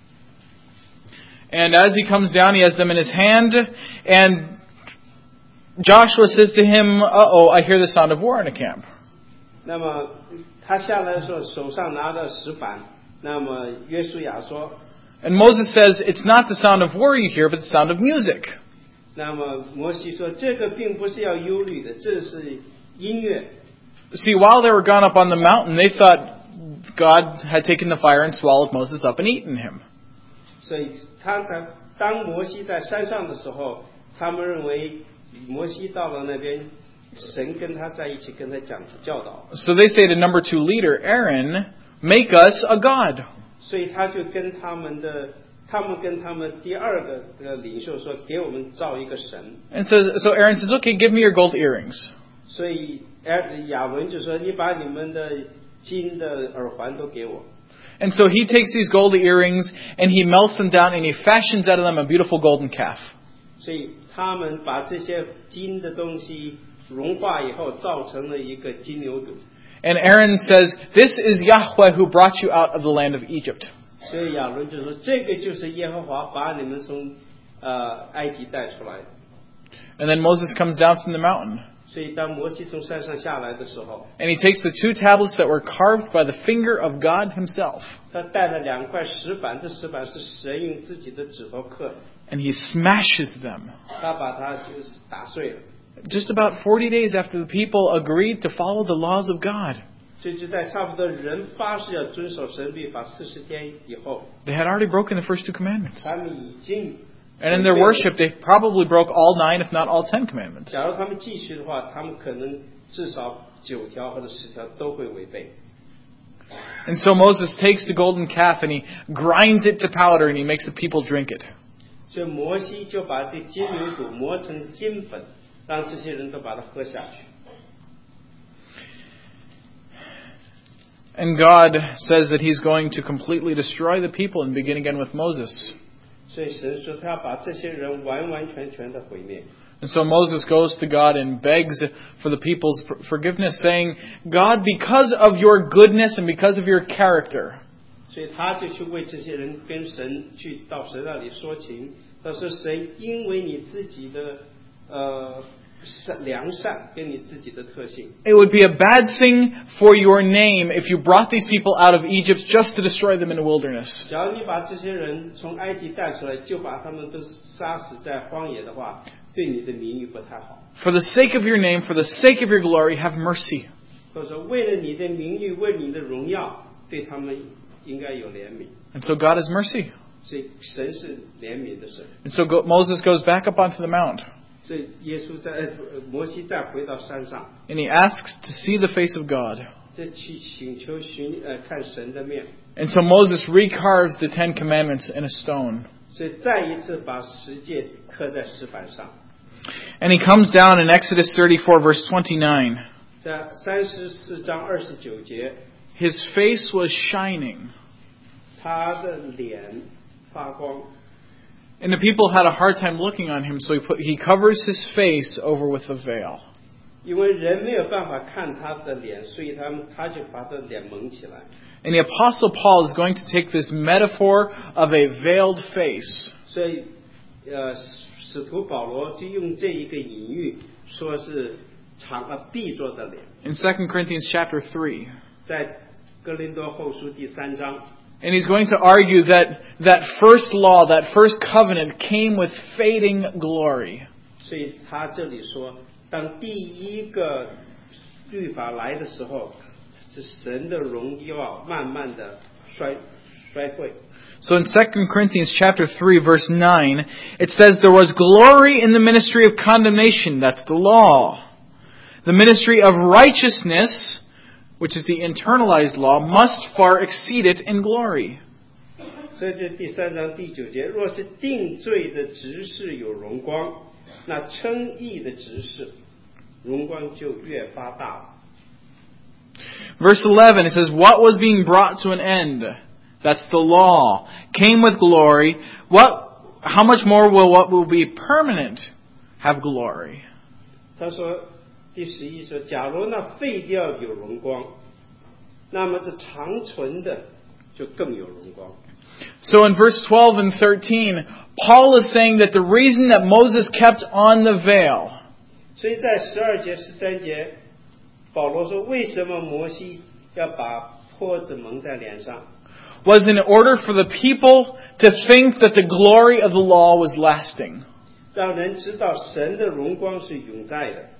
Speaker 1: and as he comes down, he has them in his hand, and Joshua says to him, uh-oh, I hear the sound of war in a camp.
Speaker 2: 那么他下来的时候手上拿着石板，那么约书亚说，
Speaker 1: And Moses says, it's not the sound of war you hear, but the sound of music.
Speaker 2: 那么摩西说这个并不是要忧虑的，这是音乐。
Speaker 1: See, while they were gone up on the mountain, they thought God had taken the fire and swallowed Moses up and eaten him.
Speaker 2: 所以他他当摩西在山上的时候，他们认为摩西到了那边，神跟他在一起，跟他讲教导，
Speaker 1: So they say to number two leader, Aaron, make us a god.
Speaker 2: 所以他就跟他们的，他们跟他们第二个这个领袖说，给我们造一个神。
Speaker 1: And so, so Aaron says, okay, give me your gold earrings.
Speaker 2: 所以亚伦就说：“你把你们的金的耳环都给我。”
Speaker 1: And so he takes these gold earrings and he melts them down and he fashions out of them a beautiful golden calf.
Speaker 2: 所以他们把这些金的东西融化以后，造成了一个金牛犊。
Speaker 1: And Aaron says, this is Yahweh who brought you out of the land of Egypt.
Speaker 2: 所以亚伦就说：“这个就是耶和华把你们从呃埃及带出来的。”
Speaker 1: And then Moses comes down from the mountain.
Speaker 2: 所以当摩西从山上下来的时候，
Speaker 1: And he takes the two tablets that were carved by the finger of God himself,
Speaker 2: 他带了两块石板，这石板是神用自己的指头刻的，
Speaker 1: and he smashes them.
Speaker 2: 他把它就是打碎了。
Speaker 1: Just about forty days after the people agreed to follow the laws of God.
Speaker 2: 所以就在差不多人发誓要遵守神律法四十天以后，
Speaker 1: They had already broken the first two commandments.
Speaker 2: 他们已经
Speaker 1: And in their worship, they probably broke all nine, if not all ten commandments.
Speaker 2: 假如他们继续的话，他们可能至少九条或者十条都会违背。
Speaker 1: And so Moses takes the golden calf and he grinds it to powder and he makes the people drink it.
Speaker 2: 所以摩西就把这金牛犊磨成金粉，让这些人都把它喝下去。
Speaker 1: And God says that He's going to completely destroy the people and begin again with Moses.
Speaker 2: 所以神说他要把这些人完完全全的毁灭。
Speaker 1: And so Moses goes to God and begs for the people's forgiveness, saying, God, because of your goodness and because of your character,
Speaker 2: 所以他就去为这些人跟神去到神那里说情。他说神因为你自己的呃善良善跟你自己的特性，
Speaker 1: it would be a bad thing for your name if you brought these people out of Egypt just to destroy them in the wilderness.
Speaker 2: 假如你把这些人从埃及带出来，就把他们都杀死在荒野的话，对你的名誉不太好。
Speaker 1: For the sake of your name, for the sake of your glory, have mercy.
Speaker 2: 或者说为了你的名誉，为了你的荣耀，对他们应该有怜悯。
Speaker 1: And so God has mercy.
Speaker 2: 所以神是怜悯的神。
Speaker 1: And so go, Moses goes back up onto the mount.
Speaker 2: 所以耶稣在呃摩西再回到山上，
Speaker 1: And he asks to see the face of God.
Speaker 2: 再去请求寻呃看神的面。
Speaker 1: And so Moses recarves the Ten Commandments in a stone.
Speaker 2: 所以再一次把十诫刻在石板上。
Speaker 1: And he comes down in Exodus thirty-four, verse twenty-nine.
Speaker 2: 在三十四章二十九节，
Speaker 1: His face was shining.
Speaker 2: 他的脸发光。
Speaker 1: And the people had a hard time looking on him, so he, put, he covers his face over with a veil.
Speaker 2: 因为人没有办法看他的脸，所以他们他就把他的脸蒙起来。
Speaker 1: And the Apostle Paul is going to take this metaphor of a veiled face.
Speaker 2: 所以，呃，使徒保罗就用这一个隐喻，说是长呃闭着的脸。
Speaker 1: In Second Corinthians chapter three.
Speaker 2: 在哥林多后书第三章。
Speaker 1: And he's going to argue that that first law, that first covenant came with fading glory.
Speaker 2: 所以他这里说，当第一个律法来的时候，是神的荣耀慢慢的衰衰退。
Speaker 1: So in Second Corinthians chapter three, verse nine, it says there was glory in the ministry of condemnation, that's the law. The ministry of righteousness, which is the internalized law, must far exceed it in glory.
Speaker 2: 所以这第三章第九节，若是定罪的执事有荣光，那称义的执事荣光就越发大了。
Speaker 1: Verse eleven, it says, what was being brought to an end, that's the law, came with glory. What, how much more will what will be permanent have glory?
Speaker 2: 他说第十一说，假如那废掉有荣光，那么这长存的就更有荣光。
Speaker 1: So in verse twelve and thirteen, Paul is saying that the reason that Moses kept on the veil,
Speaker 2: 所以在十二节、十三节，保罗说，为什么摩西要把坡子蒙在脸上？
Speaker 1: was in order for the people to think that the glory of the law was lasting.
Speaker 2: 让人知道神的荣光是永在的。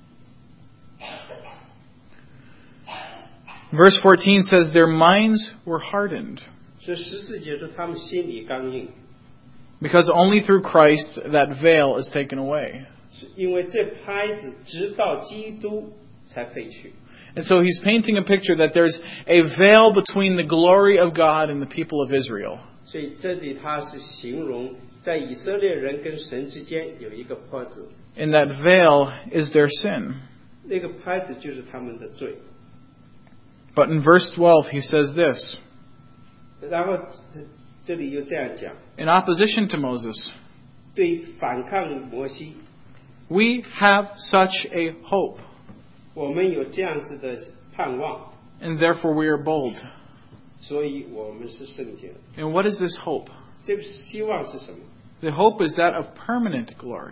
Speaker 1: Verse fourteen says their minds were hardened.
Speaker 2: 所以十四节说他们心里刚硬，
Speaker 1: Because only through Christ that veil is taken away.
Speaker 2: 是因为这拍子直到基督才废去。
Speaker 1: And so he's painting a picture that there's a veil between the glory of God and the people of Israel.
Speaker 2: 所以这里他是形容在以色列人跟神之间有一个坡子，
Speaker 1: And that veil is their sin.
Speaker 2: 那个拍子就是他们的罪。
Speaker 1: But in verse twelve he says this.
Speaker 2: 然后这里又这样讲，
Speaker 1: In opposition to Moses,
Speaker 2: 对反抗摩西，
Speaker 1: we have such a hope.
Speaker 2: 我们有这样子的盼望，
Speaker 1: And therefore we are bold.
Speaker 2: 所以我们是圣洁。
Speaker 1: And what is this hope?
Speaker 2: 这个希望是什么？
Speaker 1: The hope is that of permanent glory.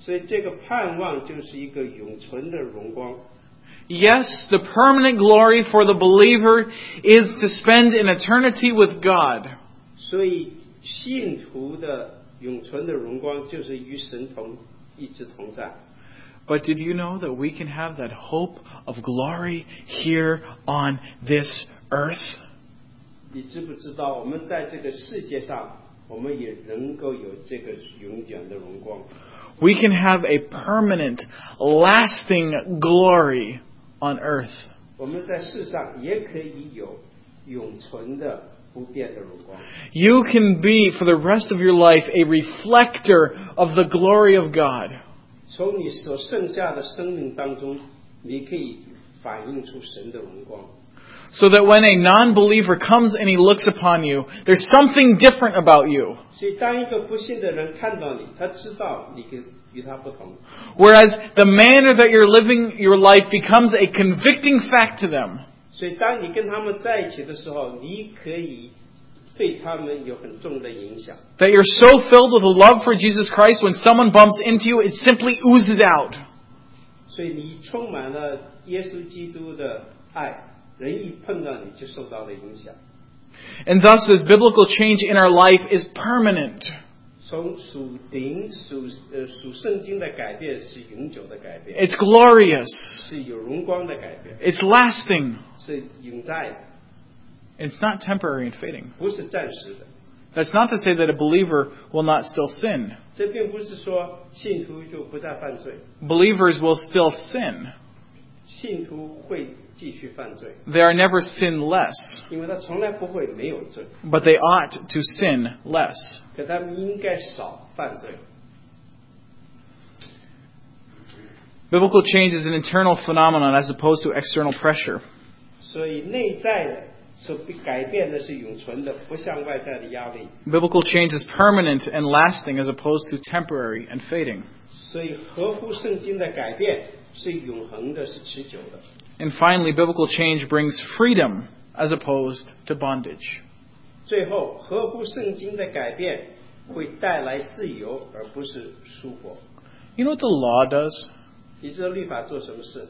Speaker 2: 所以这个盼望就是一个永存的荣光。
Speaker 1: Yes, the permanent glory for the believer is to spend an eternity with God.
Speaker 2: 所以信徒的永存的荣光就是与神同一直同在。
Speaker 1: But did you know that we can have that hope of glory here on this earth?
Speaker 2: 你知不知道我们在这个世界上，我们也能够有这个永远的荣光。
Speaker 1: We can have a permanent, lasting glory on earth.
Speaker 2: 我们在世上也可以有永存的不变的荣光。
Speaker 1: You can be, for the rest of your life, a reflector of the glory of God.
Speaker 2: 从你所剩下的生命当中，你可以反映出神的荣光。
Speaker 1: So that when a non-believer comes and he looks upon you, there's something different about you.
Speaker 2: 所以当一个不信的人看到你，他知道你跟与他不同。
Speaker 1: Whereas the manner that you're living your life becomes a convicting fact to them.
Speaker 2: 所以当你跟他们在一起的时候，你可以对他们有很重的影响。
Speaker 1: That you're so filled with a love for Jesus Christ, when someone bumps into you, it simply oozes out.
Speaker 2: 所以你充满了耶稣基督的爱，人一碰到你就受到了影响。
Speaker 1: And thus, this biblical change in our life is permanent.
Speaker 2: 从属灵、属呃属圣经的改变是永久的改变，
Speaker 1: It's glorious.
Speaker 2: 是有荣光的改变，
Speaker 1: It's lasting.
Speaker 2: 是永在的，
Speaker 1: It's not temporary and fading.
Speaker 2: 不是暂时的。
Speaker 1: That's not to say that a believer will not still sin.
Speaker 2: 这并不是说信徒就不再犯罪，
Speaker 1: Believers will still sin.
Speaker 2: 信徒会继续犯罪，
Speaker 1: They are never sinless,
Speaker 2: 因为他从来不会没有罪，
Speaker 1: but they ought to sin less.
Speaker 2: 可他们应该少犯罪。
Speaker 1: Biblical change is an internal phenomenon as opposed to external pressure.
Speaker 2: 所以内在的所改变的是永存的，不像外在的压力。
Speaker 1: Biblical change is permanent and lasting as opposed to temporary and fading.
Speaker 2: 所以合乎圣经的改变是永恒的，是持久的。
Speaker 1: And finally, biblical change brings freedom as opposed to bondage.
Speaker 2: 最后，合乎圣经的改变会带来自由，而不是束缚。
Speaker 1: You know what the law does?
Speaker 2: 你知道律法做什么事？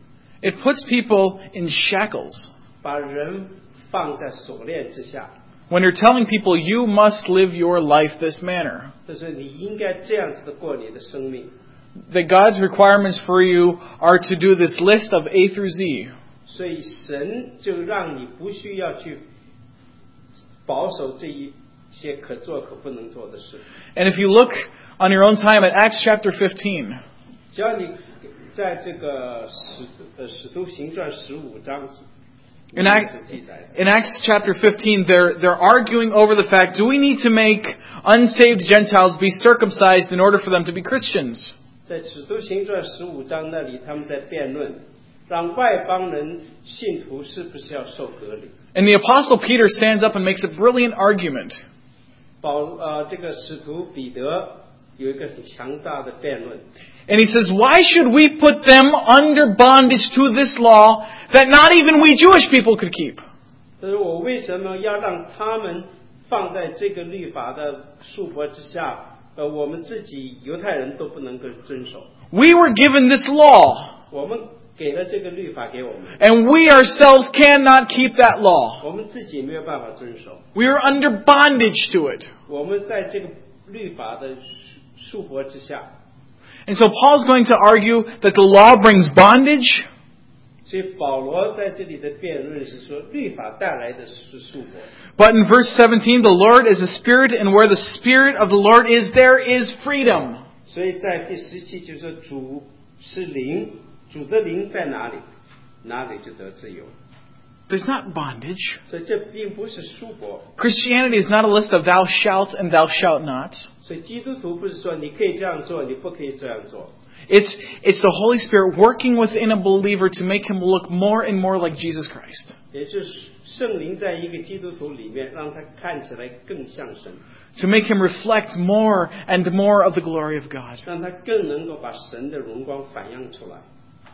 Speaker 1: It puts people in shackles.
Speaker 2: 把人放在锁链之下。
Speaker 1: When you're telling people you must live your life this manner,
Speaker 2: 就是你应该这样子的过你的生命。
Speaker 1: that God's requirements for you are to do this list of A through Z.
Speaker 2: 所以神就让你不需要去保守这一些可做可不能做的事。
Speaker 1: And if you look on your own time at Acts chapter fifteen,
Speaker 2: 只要你在这个使呃使徒行传十五章
Speaker 1: in, Act, in Acts chapter fifteen, they're, they're arguing over the fact, do we need to make unsaved Gentiles be circumcised in order for them to be Christians?
Speaker 2: 在使徒行传十五章那里，他们在辩论，让外邦人信徒是不是要受隔离。
Speaker 1: And the apostle Peter stands up and makes a brilliant argument.
Speaker 2: 保呃这个使徒彼得有一个很强大的辩论。
Speaker 1: And he says, why should we put them under bondage to this law that not even we Jewish people could keep?
Speaker 2: 所以我为什么要让他们放在这个律法的束缚之下？呃，我们自己犹太人都不能够遵守。
Speaker 1: We were given this law,
Speaker 2: 我们给了这个律法给我们，
Speaker 1: and we ourselves cannot keep that law.
Speaker 2: 我们自己没有办法遵守。
Speaker 1: We are under bondage to it.
Speaker 2: 我们在这个律法的束缚之下。
Speaker 1: And so Paul's going to argue that the law brings bondage.
Speaker 2: 所以保罗在这里的辩论是说，律法带来的是束缚。
Speaker 1: But in verse seventeen, the Lord is a spirit, and where the spirit of the Lord is, there is freedom.
Speaker 2: 所以在第十七就说主是灵，主的灵在哪里，哪里就得自由。
Speaker 1: There's not bondage.
Speaker 2: 所以这并不是束缚。
Speaker 1: Christianity is not a list of thou shalt and thou shalt nots.
Speaker 2: 所以基督徒不是说你可以这样做，你不可以这样做。
Speaker 1: It's, it's the Holy Spirit working within a believer to make him look more and more like Jesus Christ.
Speaker 2: 也就是圣灵在一个基督徒里面，让他看起来更像神，
Speaker 1: To make him reflect more and more of the glory of God.
Speaker 2: 让他更能够把神的荣光反映出来。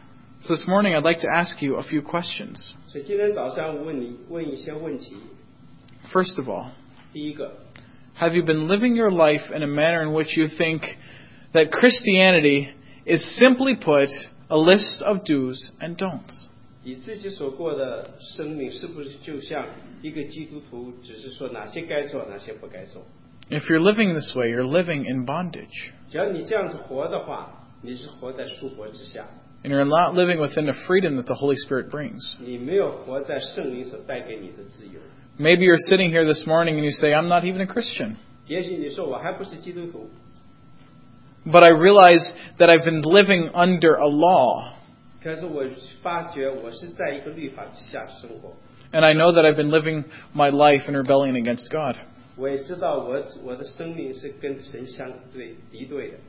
Speaker 1: So this morning I'd like to ask you a few questions.
Speaker 2: 所以今天早上我问你问一些问题。
Speaker 1: First of all,
Speaker 2: 第一个，
Speaker 1: have you been living your life in a manner in which you think that Christianity is simply put a list of do's and don'ts.
Speaker 2: 你自己所过的生命是不是就像一个基督徒，只是说哪些该做，哪些不该做？
Speaker 1: If you're living this way, you're living in bondage.
Speaker 2: 只要你这样子活的话，你是活在束缚之下。
Speaker 1: And you're not living within the freedom that the Holy Spirit brings.
Speaker 2: 你没有活在圣灵所带给你的自由。
Speaker 1: Maybe you're sitting here this morning and you say, I'm not even a Christian.
Speaker 2: 也许你说我还不是基督徒，
Speaker 1: But I realize that I've been living under a law.
Speaker 2: 可是我发觉我是在一个律法之下生活。
Speaker 1: And I know that I've been living my life in rebellion against God.
Speaker 2: 我也知道我我的生命是跟神相对敌对的。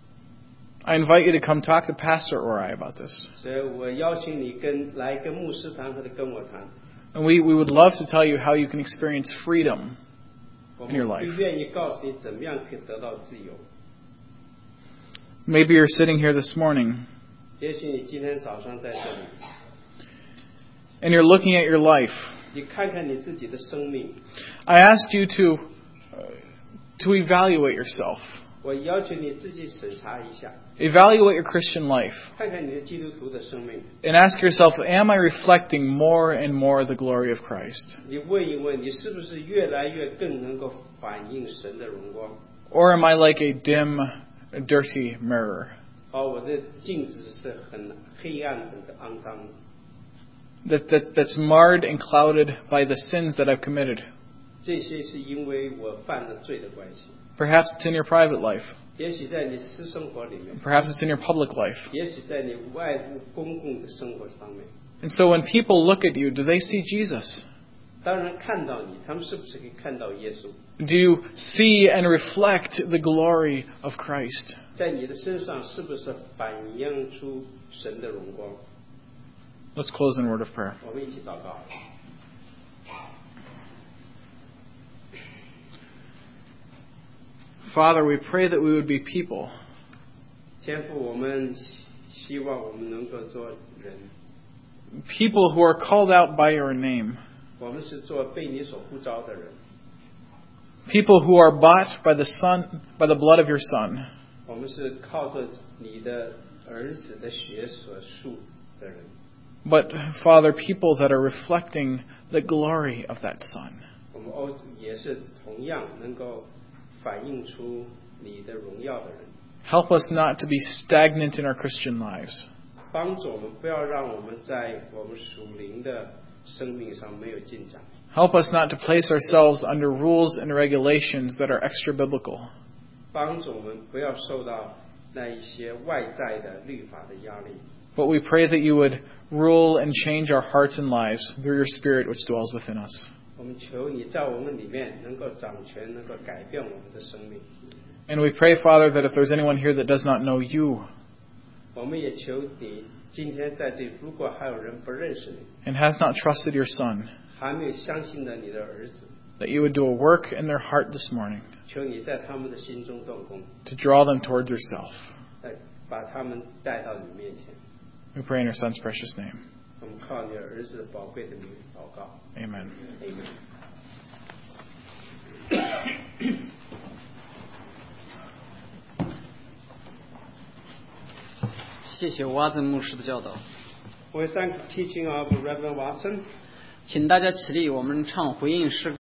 Speaker 1: I invite you to come talk to Pastor Ori about this.
Speaker 2: 所以我邀请你跟来跟牧师谈，或者跟我谈。
Speaker 1: And we, we would love to tell you how you can experience freedom
Speaker 2: 我
Speaker 1: in your
Speaker 2: 们
Speaker 1: life.
Speaker 2: 愿意告诉你怎么样可以得到自由。
Speaker 1: Maybe you're sitting here this morning
Speaker 2: 也许你今天早上在这里，
Speaker 1: and you're looking at your life.
Speaker 2: 你看看你自己的生命。
Speaker 1: I ask you to, uh, to evaluate yourself.
Speaker 2: 我要求你自己审查一下，
Speaker 1: Evaluate your Christian life.
Speaker 2: 看看你的基督徒的生命。
Speaker 1: And ask yourself, am I reflecting more and more the glory of Christ?
Speaker 2: 你问一问，你是不是越来越更能够反映神的荣光？
Speaker 1: Or am I like a dim, dirty mirror?
Speaker 2: 而我的镜子是很黑暗、很肮脏的。
Speaker 1: That, that, that's marred and clouded by the sins that I've committed.
Speaker 2: 这些是因为我犯了罪的关系。
Speaker 1: Perhaps it's in your private life.
Speaker 2: 也许在你私生活里面，
Speaker 1: Perhaps it's in your public life.
Speaker 2: 也许在你外部公共的生活方面。
Speaker 1: And so when people look at you, do they see Jesus?
Speaker 2: 当然看到你，他们是不是可以看到耶稣？
Speaker 1: Do you see and reflect the glory of Christ?
Speaker 2: 在你的身上是不是反映出神的荣光？
Speaker 1: Let's close in a word of prayer.
Speaker 2: 我们一起祷告。
Speaker 1: Father, we pray that we would be people
Speaker 2: 天父，我们希望我们能够做人，
Speaker 1: people who are called out by your name,
Speaker 2: 我们是做被你所呼召的人，
Speaker 1: people who are bought by the Son, by the blood of your Son,
Speaker 2: 我们是靠着你的儿子的血所赎的人。
Speaker 1: but Father, people that are reflecting the glory of that Son.
Speaker 2: 我们欧也是同样能够反映出你的荣耀的人。
Speaker 1: Help us not to be stagnant in our Christian lives.
Speaker 2: 帮助我们不要让我们在我们属灵的生命上没有进展。
Speaker 1: Help us not to place ourselves under rules and regulations that are extra biblical.
Speaker 2: 帮助我们不要受到那一些外在的律法的压力。
Speaker 1: But we pray that you would rule and change our hearts and lives through your Spirit which dwells within us.
Speaker 2: 我们求你在我们里面能够掌权，能够改变我们的生命。
Speaker 1: And we pray, Father, that if there's anyone here that does not know you
Speaker 2: 我们也求你今天在这里，如果还有人不认识你，
Speaker 1: and has not trusted your Son,
Speaker 2: 还没有相信的你的儿子，
Speaker 1: that you would do a work in their heart this morning
Speaker 2: 求你在他们的心中动工，
Speaker 1: to draw them towards yourself.
Speaker 2: 来把他们带到你面前。
Speaker 1: We pray in your Son's precious name.
Speaker 2: 我们靠你儿子宝贵的名祷告。
Speaker 1: Amen.
Speaker 2: Amen.
Speaker 3: 谢谢瓦森牧师的教导，
Speaker 2: We thank the teaching of Reverend Watson.
Speaker 3: 请大家起立，我们唱回应诗歌。